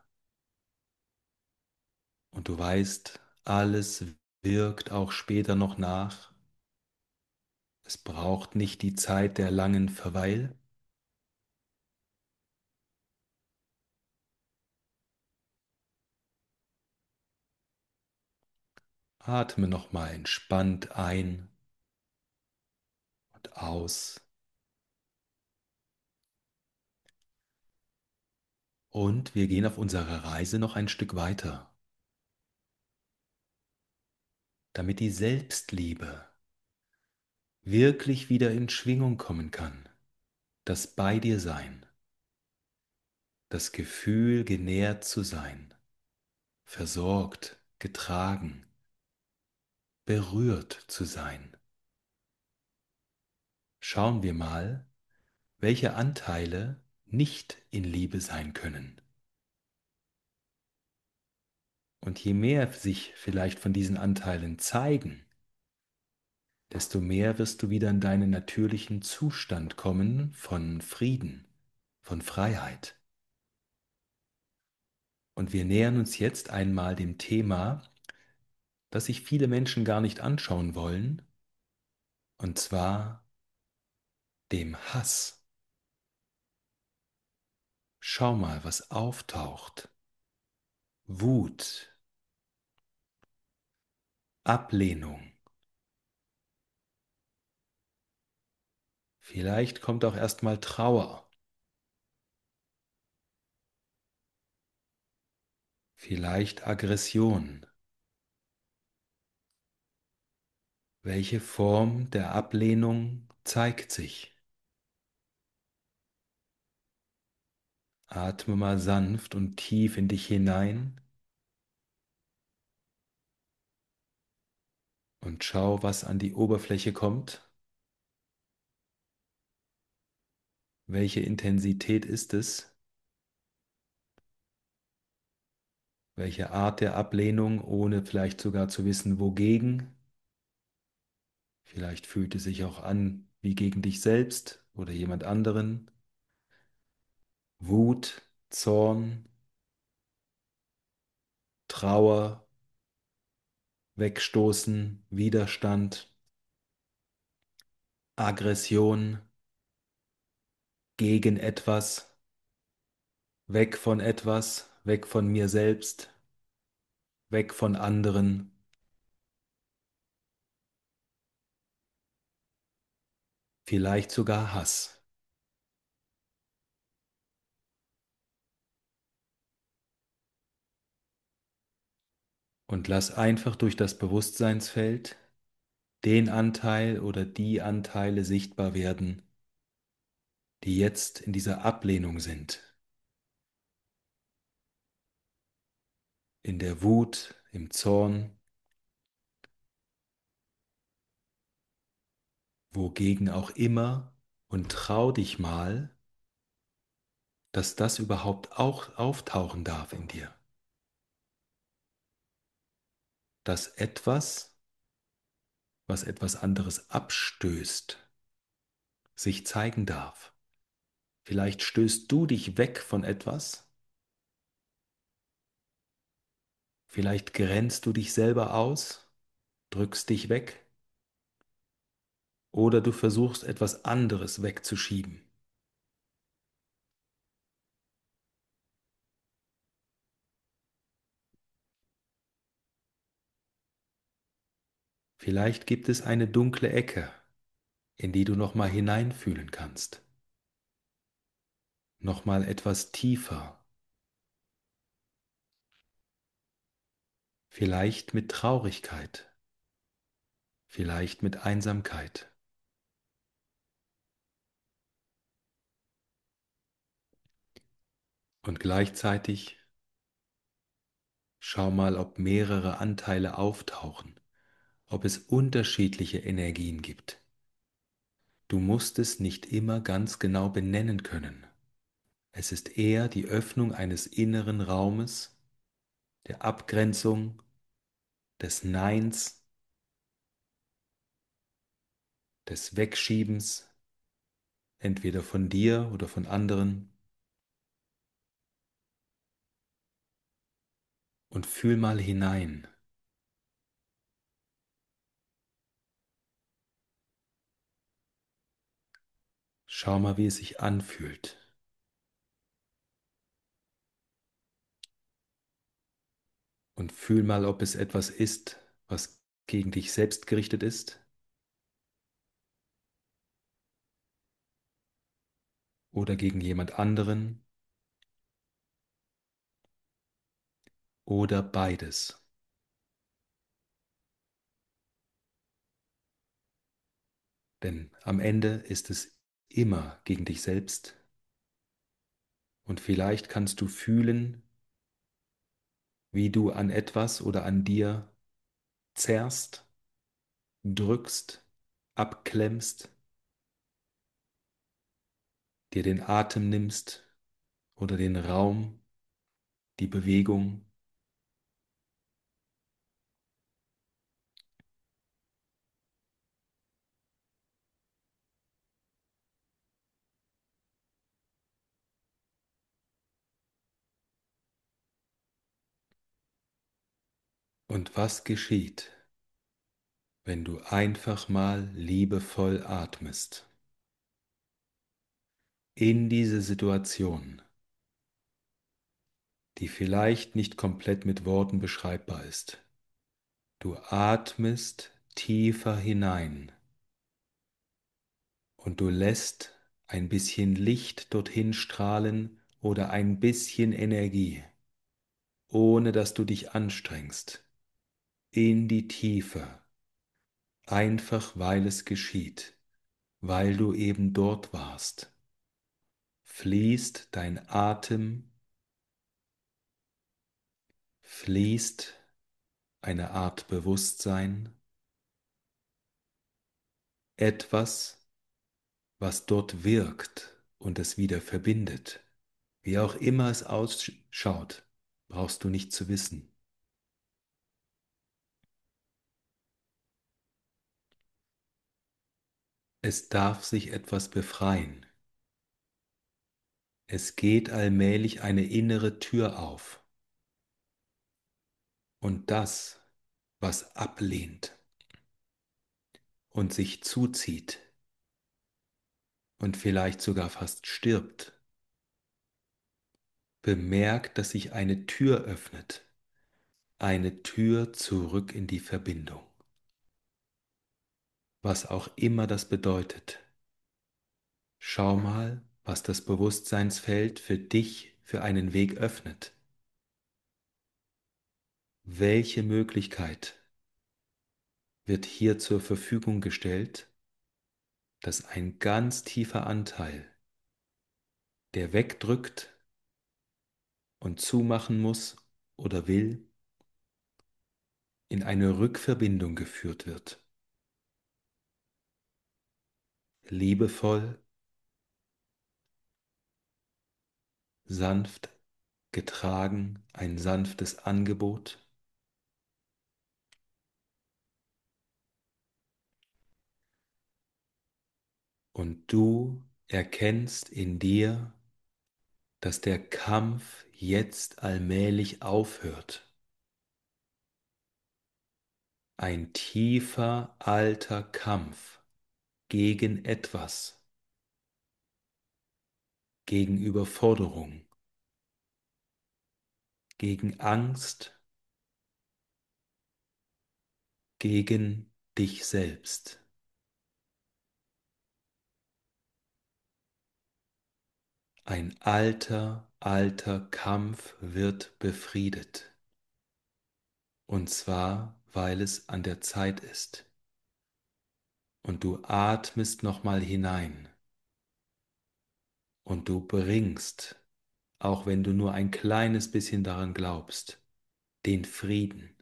Und du weißt, alles wirkt auch später noch nach. Es braucht nicht die Zeit der langen Verweil. Atme nochmal entspannt ein und aus. Und wir gehen auf unserer Reise noch ein Stück weiter, damit die Selbstliebe wirklich wieder in Schwingung kommen kann. Das Bei dir Sein, das Gefühl, genährt zu sein, versorgt, getragen, berührt zu sein. Schauen wir mal, welche Anteile nicht in Liebe sein können. Und je mehr sich vielleicht von diesen Anteilen zeigen, desto mehr wirst du wieder in deinen natürlichen Zustand kommen von Frieden, von Freiheit. Und wir nähern uns jetzt einmal dem Thema, das sich viele Menschen gar nicht anschauen wollen, und zwar dem Hass. Schau mal, was auftaucht. Wut, Ablehnung. Vielleicht kommt auch erstmal Trauer. Vielleicht Aggression. Welche Form der Ablehnung zeigt sich? Atme mal sanft und tief in dich hinein und schau, was an die Oberfläche kommt. Welche Intensität ist es? Welche Art der Ablehnung, ohne vielleicht sogar zu wissen, wogegen? Vielleicht fühlt es sich auch an wie gegen dich selbst oder jemand anderen. Wut, Zorn, Trauer, Wegstoßen, Widerstand, Aggression gegen etwas, weg von etwas, weg von mir selbst, weg von anderen. Vielleicht sogar Hass. Und lass einfach durch das Bewusstseinsfeld den Anteil oder die Anteile sichtbar werden, die jetzt in dieser Ablehnung sind, in der Wut, im Zorn, wogegen auch immer, und trau dich mal, dass das überhaupt auch auftauchen darf in dir. dass etwas, was etwas anderes abstößt, sich zeigen darf. Vielleicht stößt du dich weg von etwas, vielleicht grenzt du dich selber aus, drückst dich weg oder du versuchst etwas anderes wegzuschieben. Vielleicht gibt es eine dunkle Ecke, in die du noch mal hineinfühlen kannst, noch mal etwas tiefer, vielleicht mit Traurigkeit, vielleicht mit Einsamkeit. Und gleichzeitig schau mal, ob mehrere Anteile auftauchen, ob es unterschiedliche Energien gibt. Du musst es nicht immer ganz genau benennen können. Es ist eher die Öffnung eines inneren Raumes, der Abgrenzung, des Neins, des Wegschiebens, entweder von dir oder von anderen. Und fühl mal hinein. Schau mal, wie es sich anfühlt. Und fühl mal, ob es etwas ist, was gegen dich selbst gerichtet ist oder gegen jemand anderen oder beides. Denn am Ende ist es immer gegen dich selbst und vielleicht kannst du fühlen, wie du an etwas oder an dir zerrst, drückst, abklemmst, dir den Atem nimmst oder den Raum, die Bewegung. Und was geschieht, wenn du einfach mal liebevoll atmest in diese Situation, die vielleicht nicht komplett mit Worten beschreibbar ist. Du atmest tiefer hinein und du lässt ein bisschen Licht dorthin strahlen oder ein bisschen Energie, ohne dass du dich anstrengst, in die Tiefe, einfach weil es geschieht, weil du eben dort warst, fließt dein Atem, fließt eine Art Bewusstsein, etwas, was dort wirkt und es wieder verbindet. Wie auch immer es ausschaut, brauchst du nicht zu wissen. Es darf sich etwas befreien. Es geht allmählich eine innere Tür auf. Und das, was ablehnt und sich zuzieht und vielleicht sogar fast stirbt, bemerkt, dass sich eine Tür öffnet, eine Tür zurück in die Verbindung. Was auch immer das bedeutet. Schau mal, was das Bewusstseinsfeld für dich für einen Weg öffnet. Welche Möglichkeit wird hier zur Verfügung gestellt, dass ein ganz tiefer Anteil, der wegdrückt und zumachen muss oder will, in eine Rückverbindung geführt wird. Liebevoll, sanft getragen, ein sanftes Angebot. Und du erkennst in dir, dass der Kampf jetzt allmählich aufhört. Ein tiefer, alter Kampf gegen etwas, gegen Überforderung, gegen Angst, gegen dich selbst. Ein alter, alter Kampf wird befriedet. Und zwar, weil es an der Zeit ist. Und du atmest nochmal hinein. Und du bringst, auch wenn du nur ein kleines bisschen daran glaubst, den Frieden.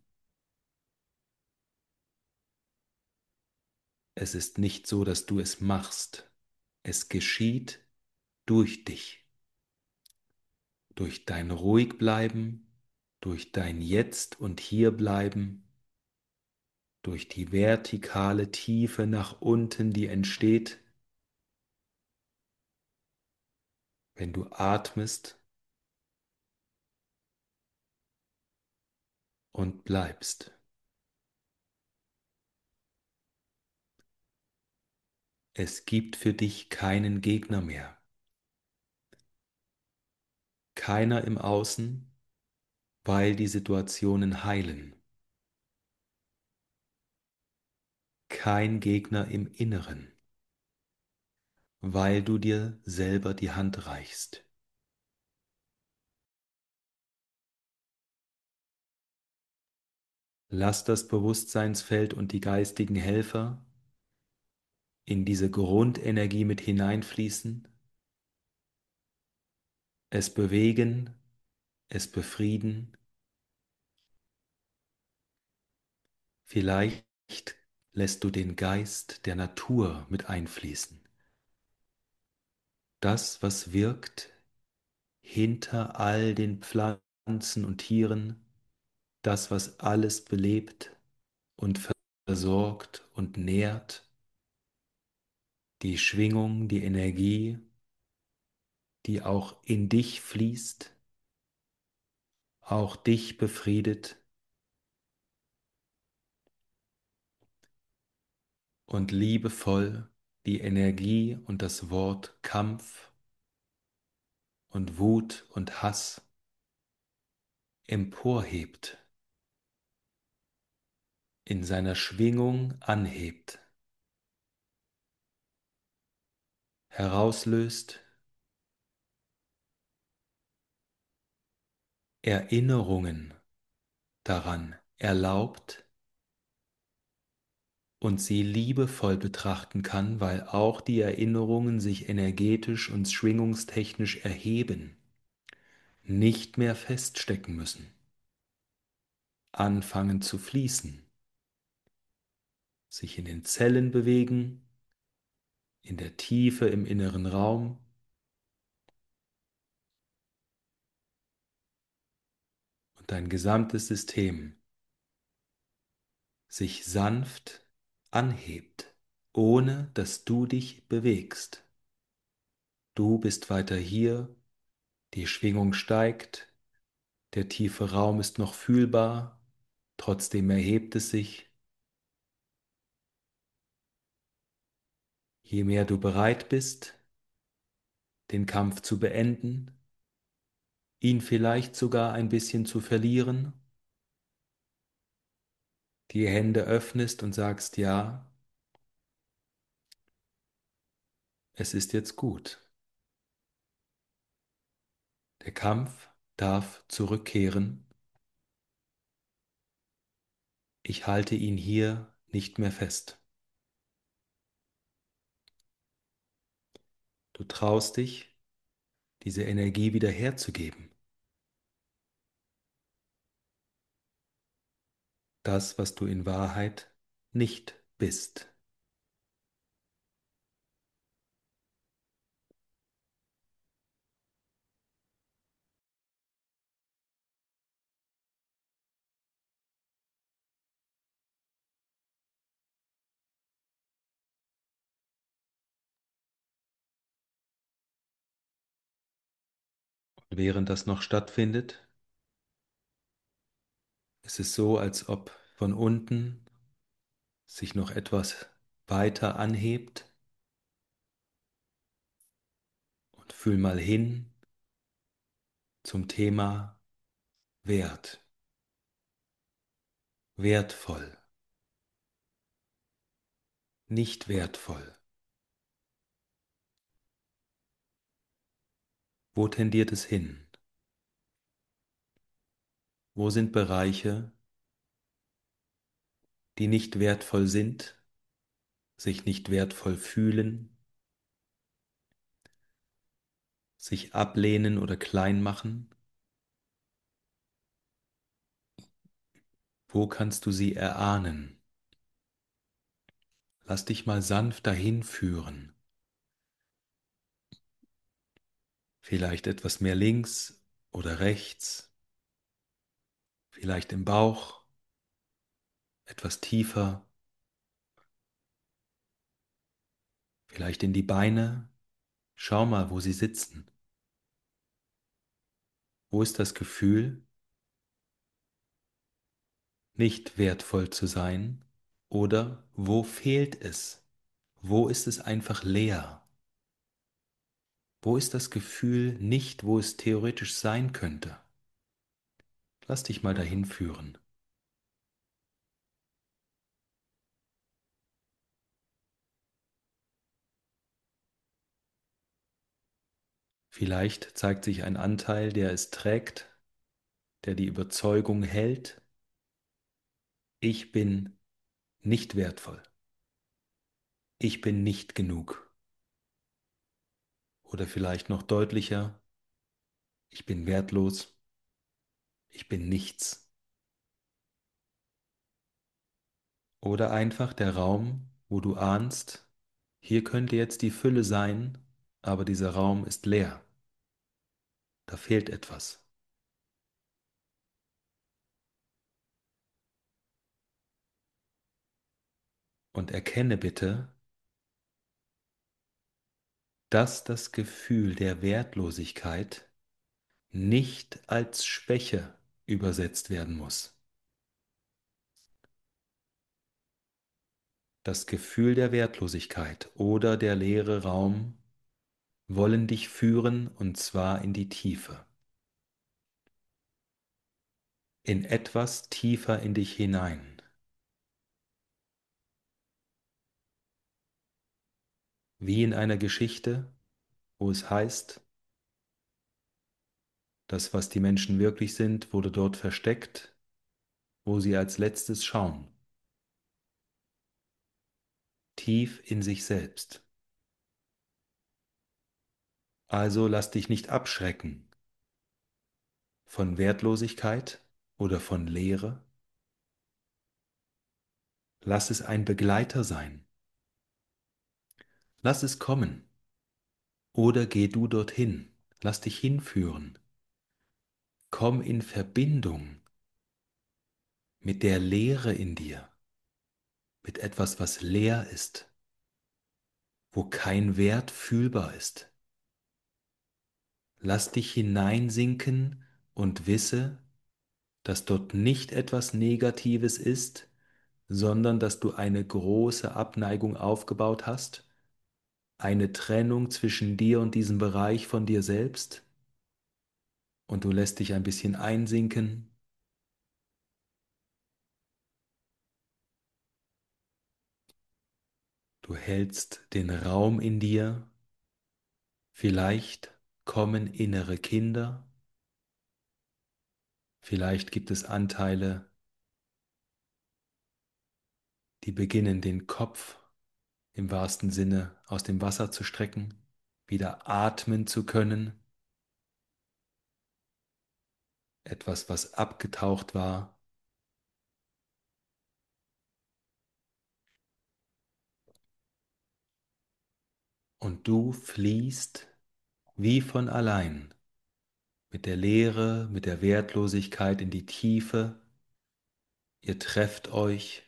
Es ist nicht so, dass du es machst. Es geschieht durch dich, durch dein Ruhigbleiben, durch dein Jetzt und Hierbleiben, durch die vertikale Tiefe nach unten, die entsteht, wenn du atmest und bleibst. Es gibt für dich keinen Gegner mehr. Keiner im Außen, weil die Situationen heilen. Kein Gegner im Inneren, weil du dir selber die Hand reichst. Lass das Bewusstseinsfeld und die geistigen Helfer in diese Grundenergie mit hineinfließen, es bewegen, es befrieden. Vielleicht lässt du den Geist der Natur mit einfließen. Das, was wirkt hinter all den Pflanzen und Tieren, das, was alles belebt und versorgt und nährt, die Schwingung, die Energie, die auch in dich fließt, auch dich befriedet und liebevoll die Energie und das Wort Kampf und Wut und Hass emporhebt, in seiner Schwingung anhebt, herauslöst, Erinnerungen daran erlaubt und sie liebevoll betrachten kann, weil auch die Erinnerungen sich energetisch und schwingungstechnisch erheben, nicht mehr feststecken müssen, anfangen zu fließen, sich in den Zellen bewegen, in der Tiefe im inneren Raum und dein gesamtes System sich sanft anhebt, ohne dass du dich bewegst. Du bist weiter hier, die Schwingung steigt, der tiefe Raum ist noch fühlbar, trotzdem erhebt es sich. Je mehr du bereit bist, den Kampf zu beenden, ihn vielleicht sogar ein bisschen zu verlieren, die Hände öffnest und sagst, ja, es ist jetzt gut. Der Kampf darf zurückkehren. Ich halte ihn hier nicht mehr fest. Du traust dich, diese Energie wieder herzugeben. Das, was du in Wahrheit nicht bist. Während das noch stattfindet, ist es so, als ob von unten sich noch etwas weiter anhebt, und fühl mal hin zum Thema Wert, wertvoll, nicht wertvoll. Wo tendiert es hin? Wo sind Bereiche, die nicht wertvoll sind, sich nicht wertvoll fühlen, sich ablehnen oder klein machen? Wo kannst du sie erahnen? Lass dich mal sanft dahin führen. Vielleicht etwas mehr links oder rechts, vielleicht im Bauch, etwas tiefer, vielleicht in die Beine. Schau mal, wo sie sitzen. Wo ist das Gefühl, nicht wertvoll zu sein? Oder wo fehlt es? Wo ist es einfach leer? Wo ist das Gefühl nicht, wo es theoretisch sein könnte? Lass dich mal dahin führen. Vielleicht zeigt sich ein Anteil, der es trägt, der die Überzeugung hält, ich bin nicht wertvoll, ich bin nicht genug. Oder vielleicht noch deutlicher, ich bin wertlos, ich bin nichts. Oder einfach der Raum, wo du ahnst, hier könnte jetzt die Fülle sein, aber dieser Raum ist leer. Da fehlt etwas. Und erkenne bitte, dass das Gefühl der Wertlosigkeit nicht als Schwäche übersetzt werden muss. Das Gefühl der Wertlosigkeit oder der leere Raum wollen dich führen, und zwar in die Tiefe, in etwas tiefer in dich hinein. Wie in einer Geschichte, wo es heißt, das, was die Menschen wirklich sind, wurde dort versteckt, wo sie als letztes schauen, tief in sich selbst. Also lass dich nicht abschrecken von Wertlosigkeit oder von Leere. Lass es ein Begleiter sein. Lass es kommen. Oder geh du dorthin. Lass dich hinführen. Komm in Verbindung mit der Leere in dir, mit etwas, was leer ist, wo kein Wert fühlbar ist. Lass dich hineinsinken und wisse, dass dort nicht etwas Negatives ist, sondern dass du eine große Abneigung aufgebaut hast, eine Trennung zwischen dir und diesem Bereich von dir selbst, und du lässt dich ein bisschen einsinken. Du hältst den Raum in dir. Vielleicht kommen innere Kinder. Vielleicht gibt es Anteile, die beginnen, den Kopf im wahrsten Sinne aus dem Wasser zu strecken, wieder atmen zu können. Etwas, was abgetaucht war. Und du fließt wie von allein mit der Leere, mit der Wertlosigkeit in die Tiefe. Ihr trefft euch.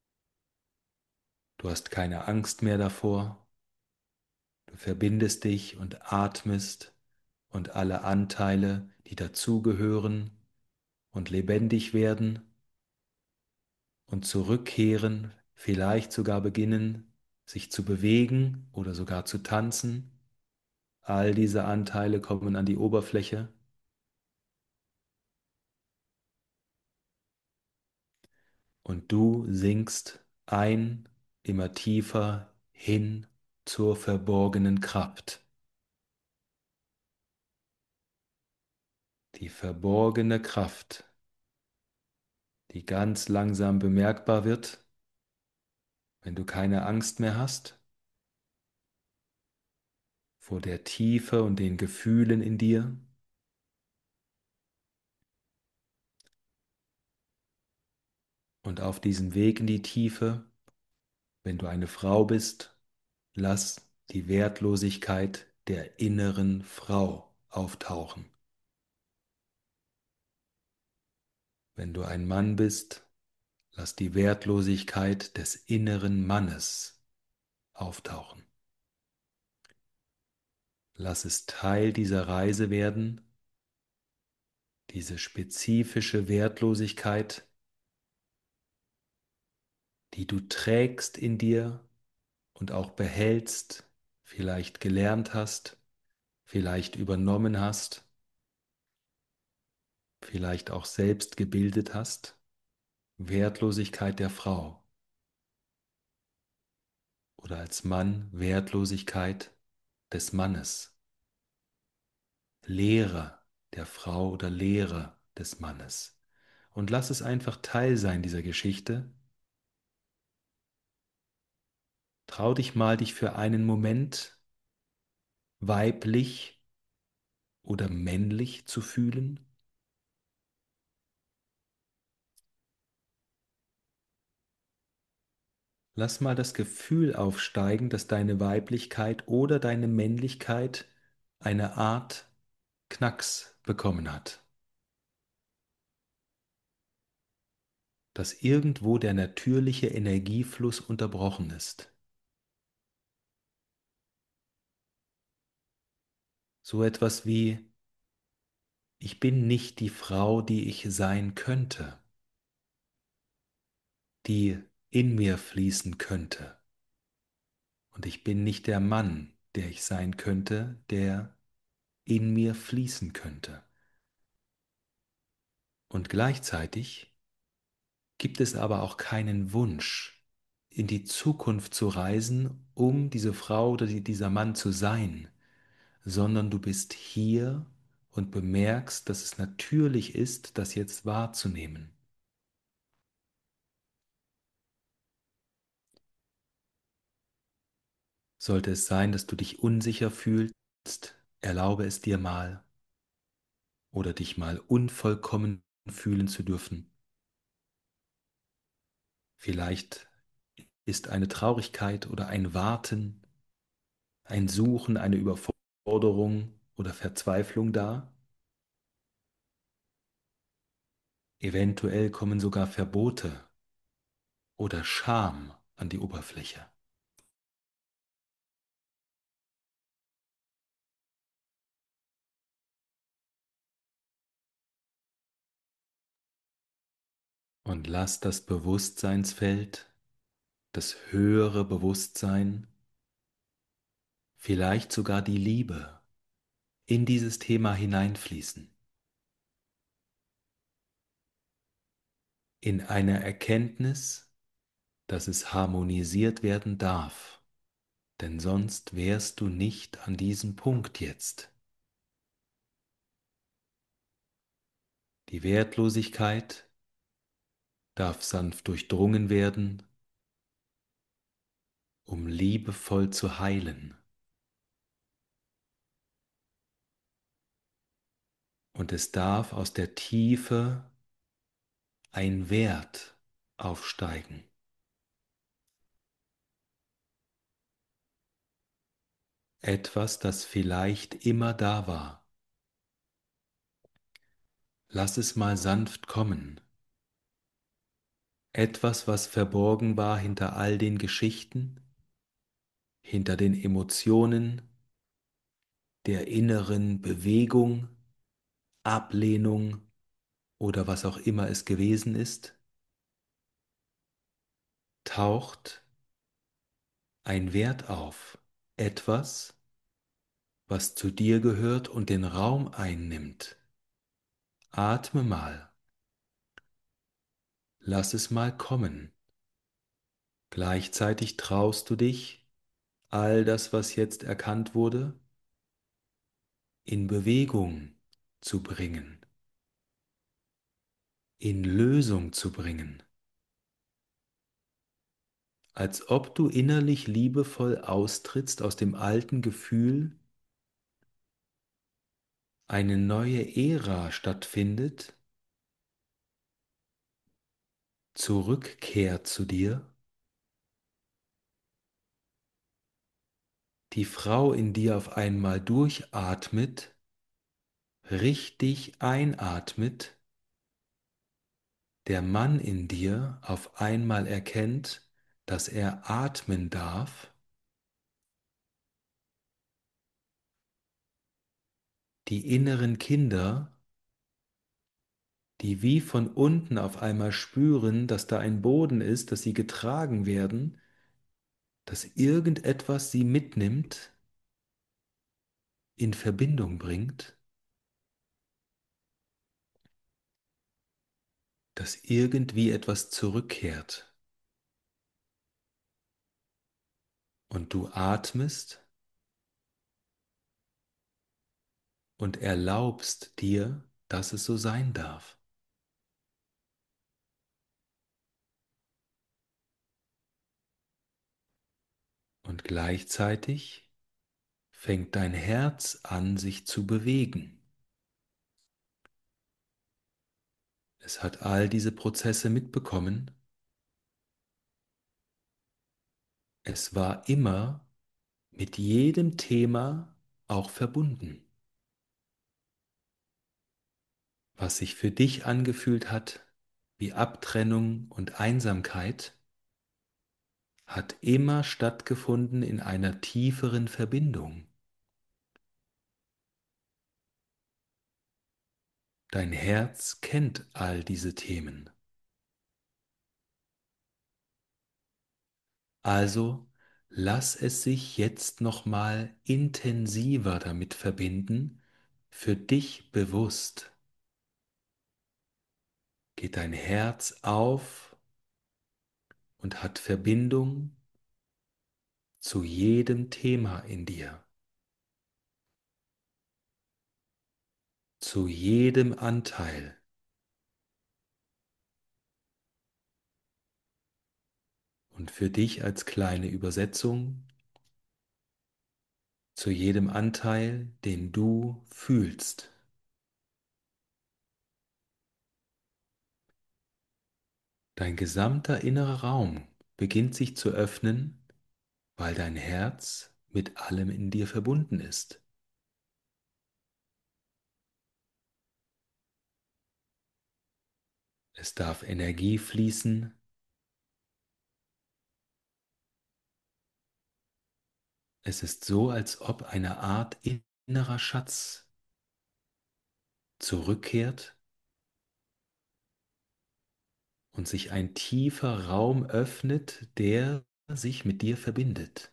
Du hast keine Angst mehr davor. Du verbindest dich und atmest und alle Anteile, die dazugehören und lebendig werden und zurückkehren, vielleicht sogar beginnen, sich zu bewegen oder sogar zu tanzen. All diese Anteile kommen an die Oberfläche und du sinkst ein, immer tiefer hin zur verborgenen Kraft. Die verborgene Kraft, die ganz langsam bemerkbar wird, wenn du keine Angst mehr hast vor der Tiefe und den Gefühlen in dir. Und auf diesem Weg in die Tiefe, wenn du eine Frau bist, lass die Wertlosigkeit der inneren Frau auftauchen. Wenn du ein Mann bist, lass die Wertlosigkeit des inneren Mannes auftauchen. Lass es Teil dieser Reise werden, diese spezifische Wertlosigkeit, die du trägst in dir und auch behältst, vielleicht gelernt hast, vielleicht übernommen hast, vielleicht auch selbst gebildet hast. Wertlosigkeit der Frau oder als Mann Wertlosigkeit des Mannes. Leere der Frau oder Leere des Mannes. Und lass es einfach Teil sein dieser Geschichte. Trau dich mal, dich für einen Moment weiblich oder männlich zu fühlen. Lass mal das Gefühl aufsteigen, dass deine Weiblichkeit oder deine Männlichkeit eine Art Knacks bekommen hat. Dass irgendwo der natürliche Energiefluss unterbrochen ist. So etwas wie, ich bin nicht die Frau, die ich sein könnte, die in mir fließen könnte. Und ich bin nicht der Mann, der ich sein könnte, der in mir fließen könnte. Und gleichzeitig gibt es aber auch keinen Wunsch, in die Zukunft zu reisen, um diese Frau oder dieser Mann zu sein, sondern du bist hier und bemerkst, dass es natürlich ist, das jetzt wahrzunehmen. Sollte es sein, dass du dich unsicher fühlst, erlaube es dir mal oder dich mal unvollkommen fühlen zu dürfen. Vielleicht ist eine Traurigkeit oder ein Warten, ein Suchen, eine Überforderung oder Verzweiflung da. Eventuell kommen sogar Verbote oder Scham an die Oberfläche. Und lass das Bewusstseinsfeld, das höhere Bewusstsein, vielleicht sogar die Liebe in dieses Thema hineinfließen. In einer Erkenntnis, dass es harmonisiert werden darf, denn sonst wärst du nicht an diesem Punkt jetzt. Die Wertlosigkeit darf sanft durchdrungen werden, um liebevoll zu heilen. Und es darf aus der Tiefe ein Wert aufsteigen. Etwas, das vielleicht immer da war. Lass es mal sanft kommen. Etwas, was verborgen war hinter all den Geschichten, hinter den Emotionen, der inneren Bewegung, Ablehnung oder was auch immer es gewesen ist, taucht ein Wert auf, etwas, was zu dir gehört und den Raum einnimmt. Atme mal, lass es mal kommen. Gleichzeitig traust du dich, all das, was jetzt erkannt wurde, in Bewegung zu bringen, in Lösung zu bringen, als ob du innerlich liebevoll austrittst aus dem alten Gefühl, eine neue Ära stattfindet, zurückkehrt zu dir, die Frau in dir auf einmal durchatmet, richtig einatmet, der Mann in dir auf einmal erkennt, dass er atmen darf, die inneren Kinder, die wie von unten auf einmal spüren, dass da ein Boden ist, dass sie getragen werden, dass irgendetwas sie mitnimmt, in Verbindung bringt, dass irgendwie etwas zurückkehrt. Und du atmest und erlaubst dir, dass es so sein darf. Und gleichzeitig fängt dein Herz an, sich zu bewegen. Es hat all diese Prozesse mitbekommen. Es war immer mit jedem Thema auch verbunden. Was sich für dich angefühlt hat wie Abtrennung und Einsamkeit, hat immer stattgefunden in einer tieferen Verbindung. Dein Herz kennt all diese Themen. Also lass es sich jetzt nochmal intensiver damit verbinden, für dich bewusst. Geht dein Herz auf und hat Verbindung zu jedem Thema in dir, zu jedem Anteil. Und für dich als kleine Übersetzung zu jedem Anteil, den du fühlst. Dein gesamter innerer Raum beginnt sich zu öffnen, weil dein Herz mit allem in dir verbunden ist. Es darf Energie fließen. Es ist so, als ob eine Art innerer Schatz zurückkehrt und sich ein tiefer Raum öffnet, der sich mit dir verbindet.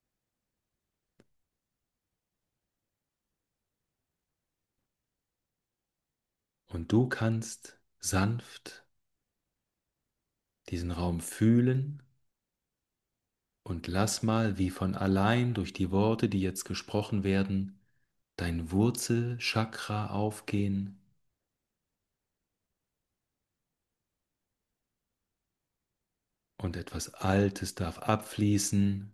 Und du kannst sanft diesen Raum fühlen und lass mal wie von allein durch die Worte, die jetzt gesprochen werden, dein Wurzelchakra aufgehen und etwas Altes darf abfließen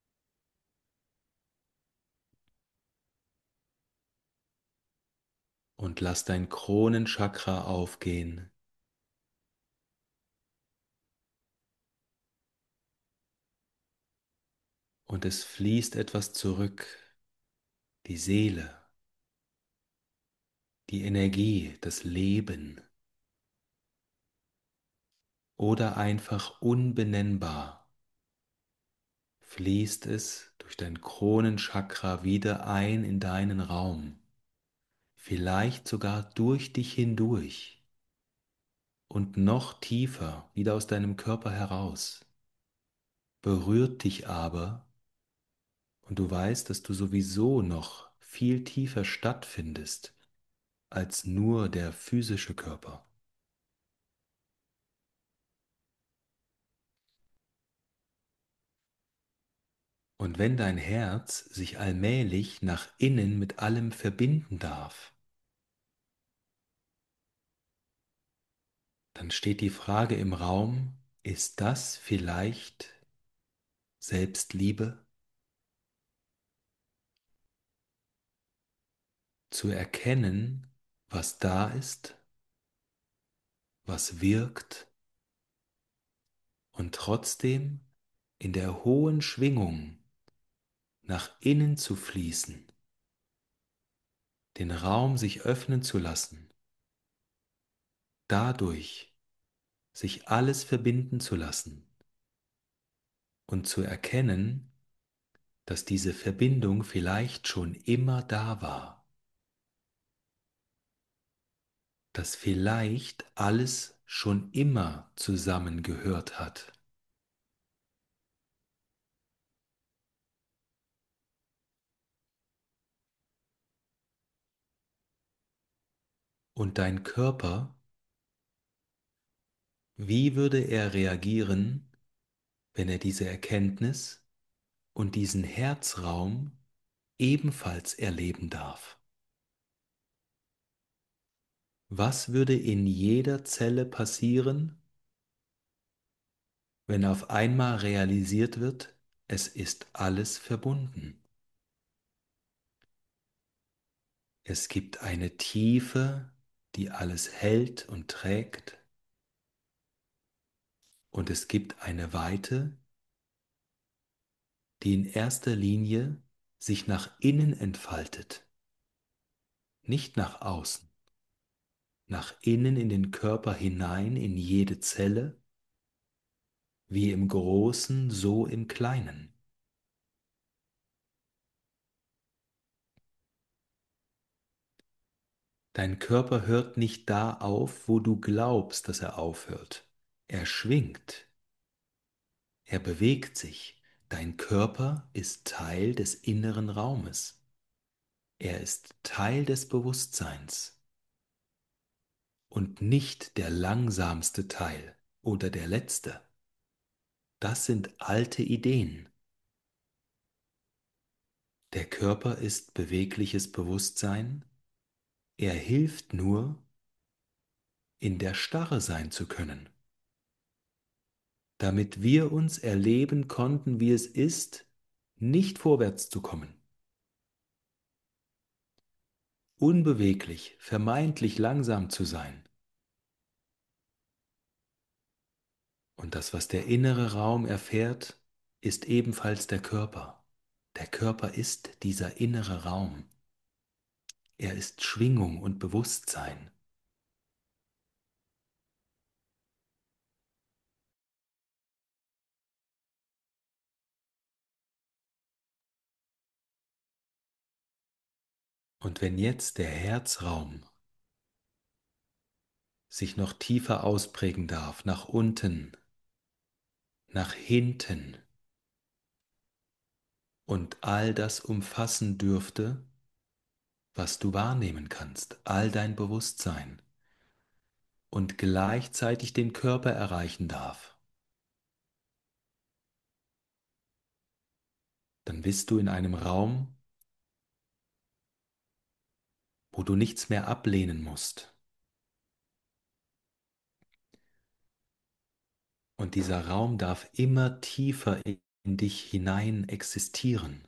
und lass dein Kronenchakra aufgehen. Und es fließt etwas zurück, die Seele, die Energie, das Leben oder einfach unbenennbar fließt es durch dein Kronenchakra wieder ein in deinen Raum, vielleicht sogar durch dich hindurch und noch tiefer wieder aus deinem Körper heraus, berührt dich aber und du weißt, dass du sowieso noch viel tiefer stattfindest als nur der physische Körper. Und wenn dein Herz sich allmählich nach innen mit allem verbinden darf, dann steht die Frage im Raum, ist das vielleicht Selbstliebe? Zu erkennen, was da ist, was wirkt und trotzdem in der hohen Schwingung nach innen zu fließen, den Raum sich öffnen zu lassen, dadurch sich alles verbinden zu lassen und zu erkennen, dass diese Verbindung vielleicht schon immer da war, dass vielleicht alles schon immer zusammengehört hat. Und dein Körper, wie würde er reagieren, wenn er diese Erkenntnis und diesen Herzraum ebenfalls erleben darf? Was würde in jeder Zelle passieren, wenn auf einmal realisiert wird, es ist alles verbunden? Es gibt eine Tiefe, die alles hält und trägt, und es gibt eine Weite, die in erster Linie sich nach innen entfaltet, nicht nach außen, nach innen in den Körper hinein, in jede Zelle, wie im Großen, so im Kleinen. Dein Körper hört nicht da auf, wo du glaubst, dass er aufhört. Er schwingt, er bewegt sich. Dein Körper ist Teil des inneren Raumes. Er ist Teil des Bewusstseins und nicht der langsamste Teil oder der letzte. Das sind alte Ideen. Der Körper ist bewegliches Bewusstsein. Er hilft nur, in der Starre sein zu können, damit wir uns erleben konnten, wie es ist, nicht vorwärts zu kommen. Unbeweglich, vermeintlich langsam zu sein. Und das, was der innere Raum erfährt, ist ebenfalls der Körper. Der Körper ist dieser innere Raum. Er ist Schwingung und Bewusstsein. Und wenn jetzt der Herzraum sich noch tiefer ausprägen darf, nach unten, nach hinten und all das umfassen dürfte, was du wahrnehmen kannst, all dein Bewusstsein und gleichzeitig den Körper erreichen darf, dann bist du in einem Raum, wo du nichts mehr ablehnen musst. Und dieser Raum darf immer tiefer in dich hinein existieren.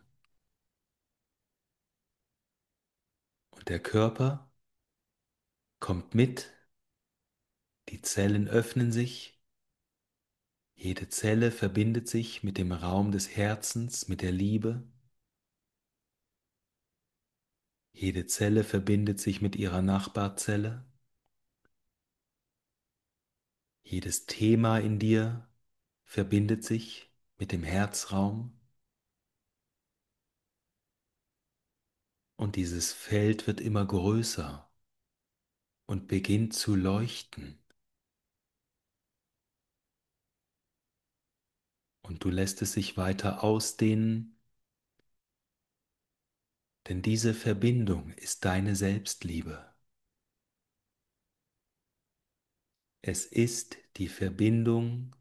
Und der Körper kommt mit, die Zellen öffnen sich, jede Zelle verbindet sich mit dem Raum des Herzens, mit der Liebe. Jede Zelle verbindet sich mit ihrer Nachbarzelle. Jedes Thema in dir verbindet sich mit dem Herzraum. Und dieses Feld wird immer größer und beginnt zu leuchten. Und du lässt es sich weiter ausdehnen, denn diese Verbindung ist deine Selbstliebe. Es ist die Verbindung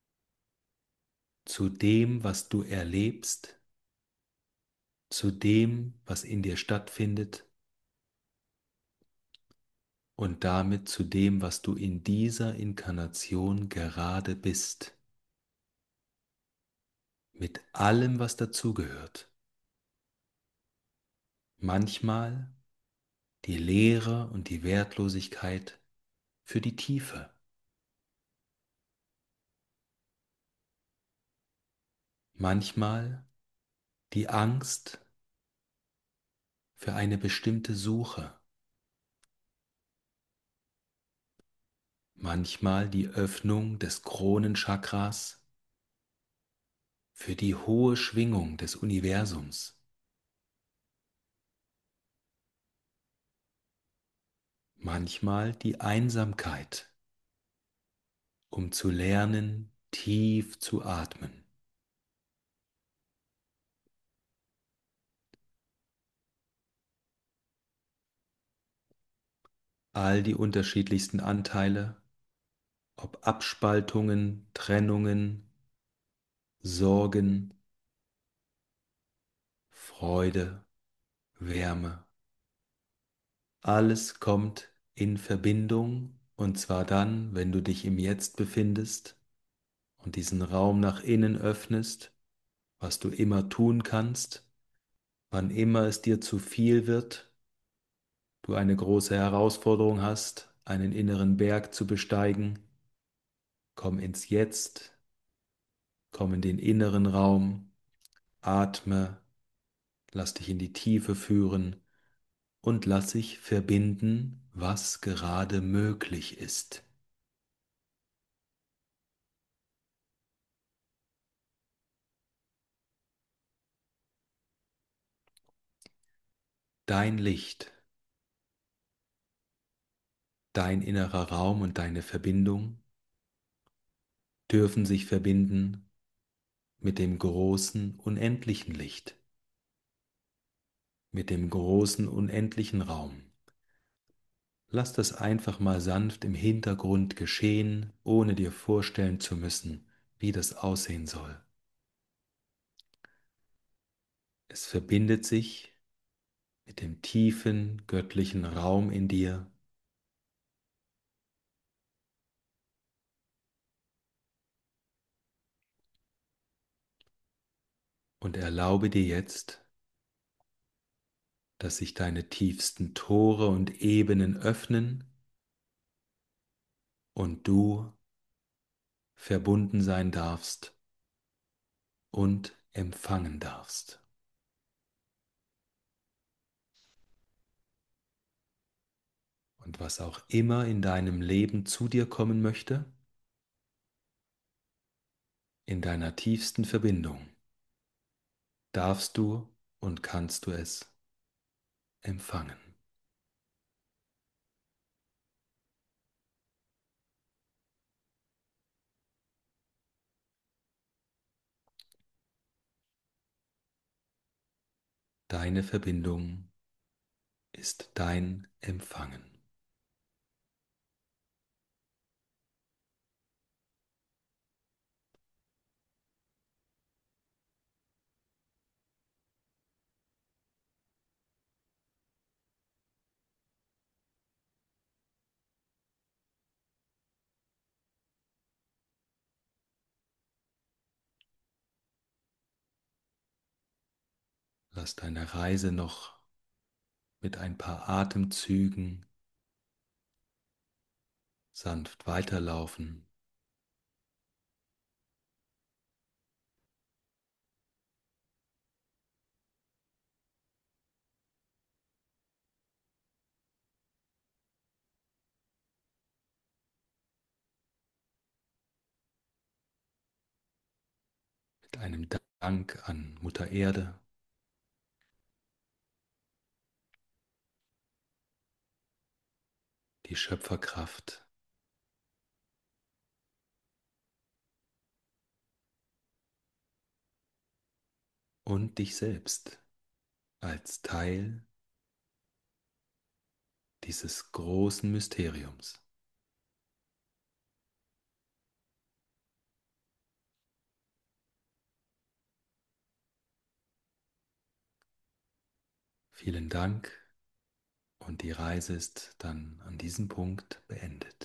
zu dem, was du erlebst, zu dem, was in dir stattfindet und damit zu dem, was du in dieser Inkarnation gerade bist, mit allem, was dazugehört. Manchmal die Leere und die Wertlosigkeit für die Tiefe. Manchmal die Angst für eine bestimmte Suche. Manchmal die Öffnung des Kronenchakras für die hohe Schwingung des Universums. Manchmal die Einsamkeit, um zu lernen, tief zu atmen. All die unterschiedlichsten Anteile, ob Abspaltungen, Trennungen, Sorgen, Freude, Wärme, alles kommt in Verbindung, und zwar dann, wenn du dich im Jetzt befindest und diesen Raum nach innen öffnest, was du immer tun kannst, wann immer es dir zu viel wird, du eine große Herausforderung hast, einen inneren Berg zu besteigen, komm ins Jetzt, komm in den inneren Raum, atme, lass dich in die Tiefe führen und lass dich verbinden, was gerade möglich ist. Dein Licht, dein innerer Raum und deine Verbindung dürfen sich verbinden mit dem großen, unendlichen Licht, mit dem großen, unendlichen Raum. Lass das einfach mal sanft im Hintergrund geschehen, ohne dir vorstellen zu müssen, wie das aussehen soll. Es verbindet sich mit dem tiefen, göttlichen Raum in dir und erlaube dir jetzt, dass sich deine tiefsten Tore und Ebenen öffnen und du verbunden sein darfst und empfangen darfst. Und was auch immer in deinem Leben zu dir kommen möchte, in deiner tiefsten Verbindung, darfst du und kannst du es empfangen. Deine Verbindung ist dein Empfangen. Lass deine Reise noch mit ein paar Atemzügen sanft weiterlaufen. Mit einem Dank an Mutter Erde, die Schöpferkraft und dich selbst als Teil dieses großen Mysteriums. Vielen Dank und die Reise ist dann an diesem Punkt beendet.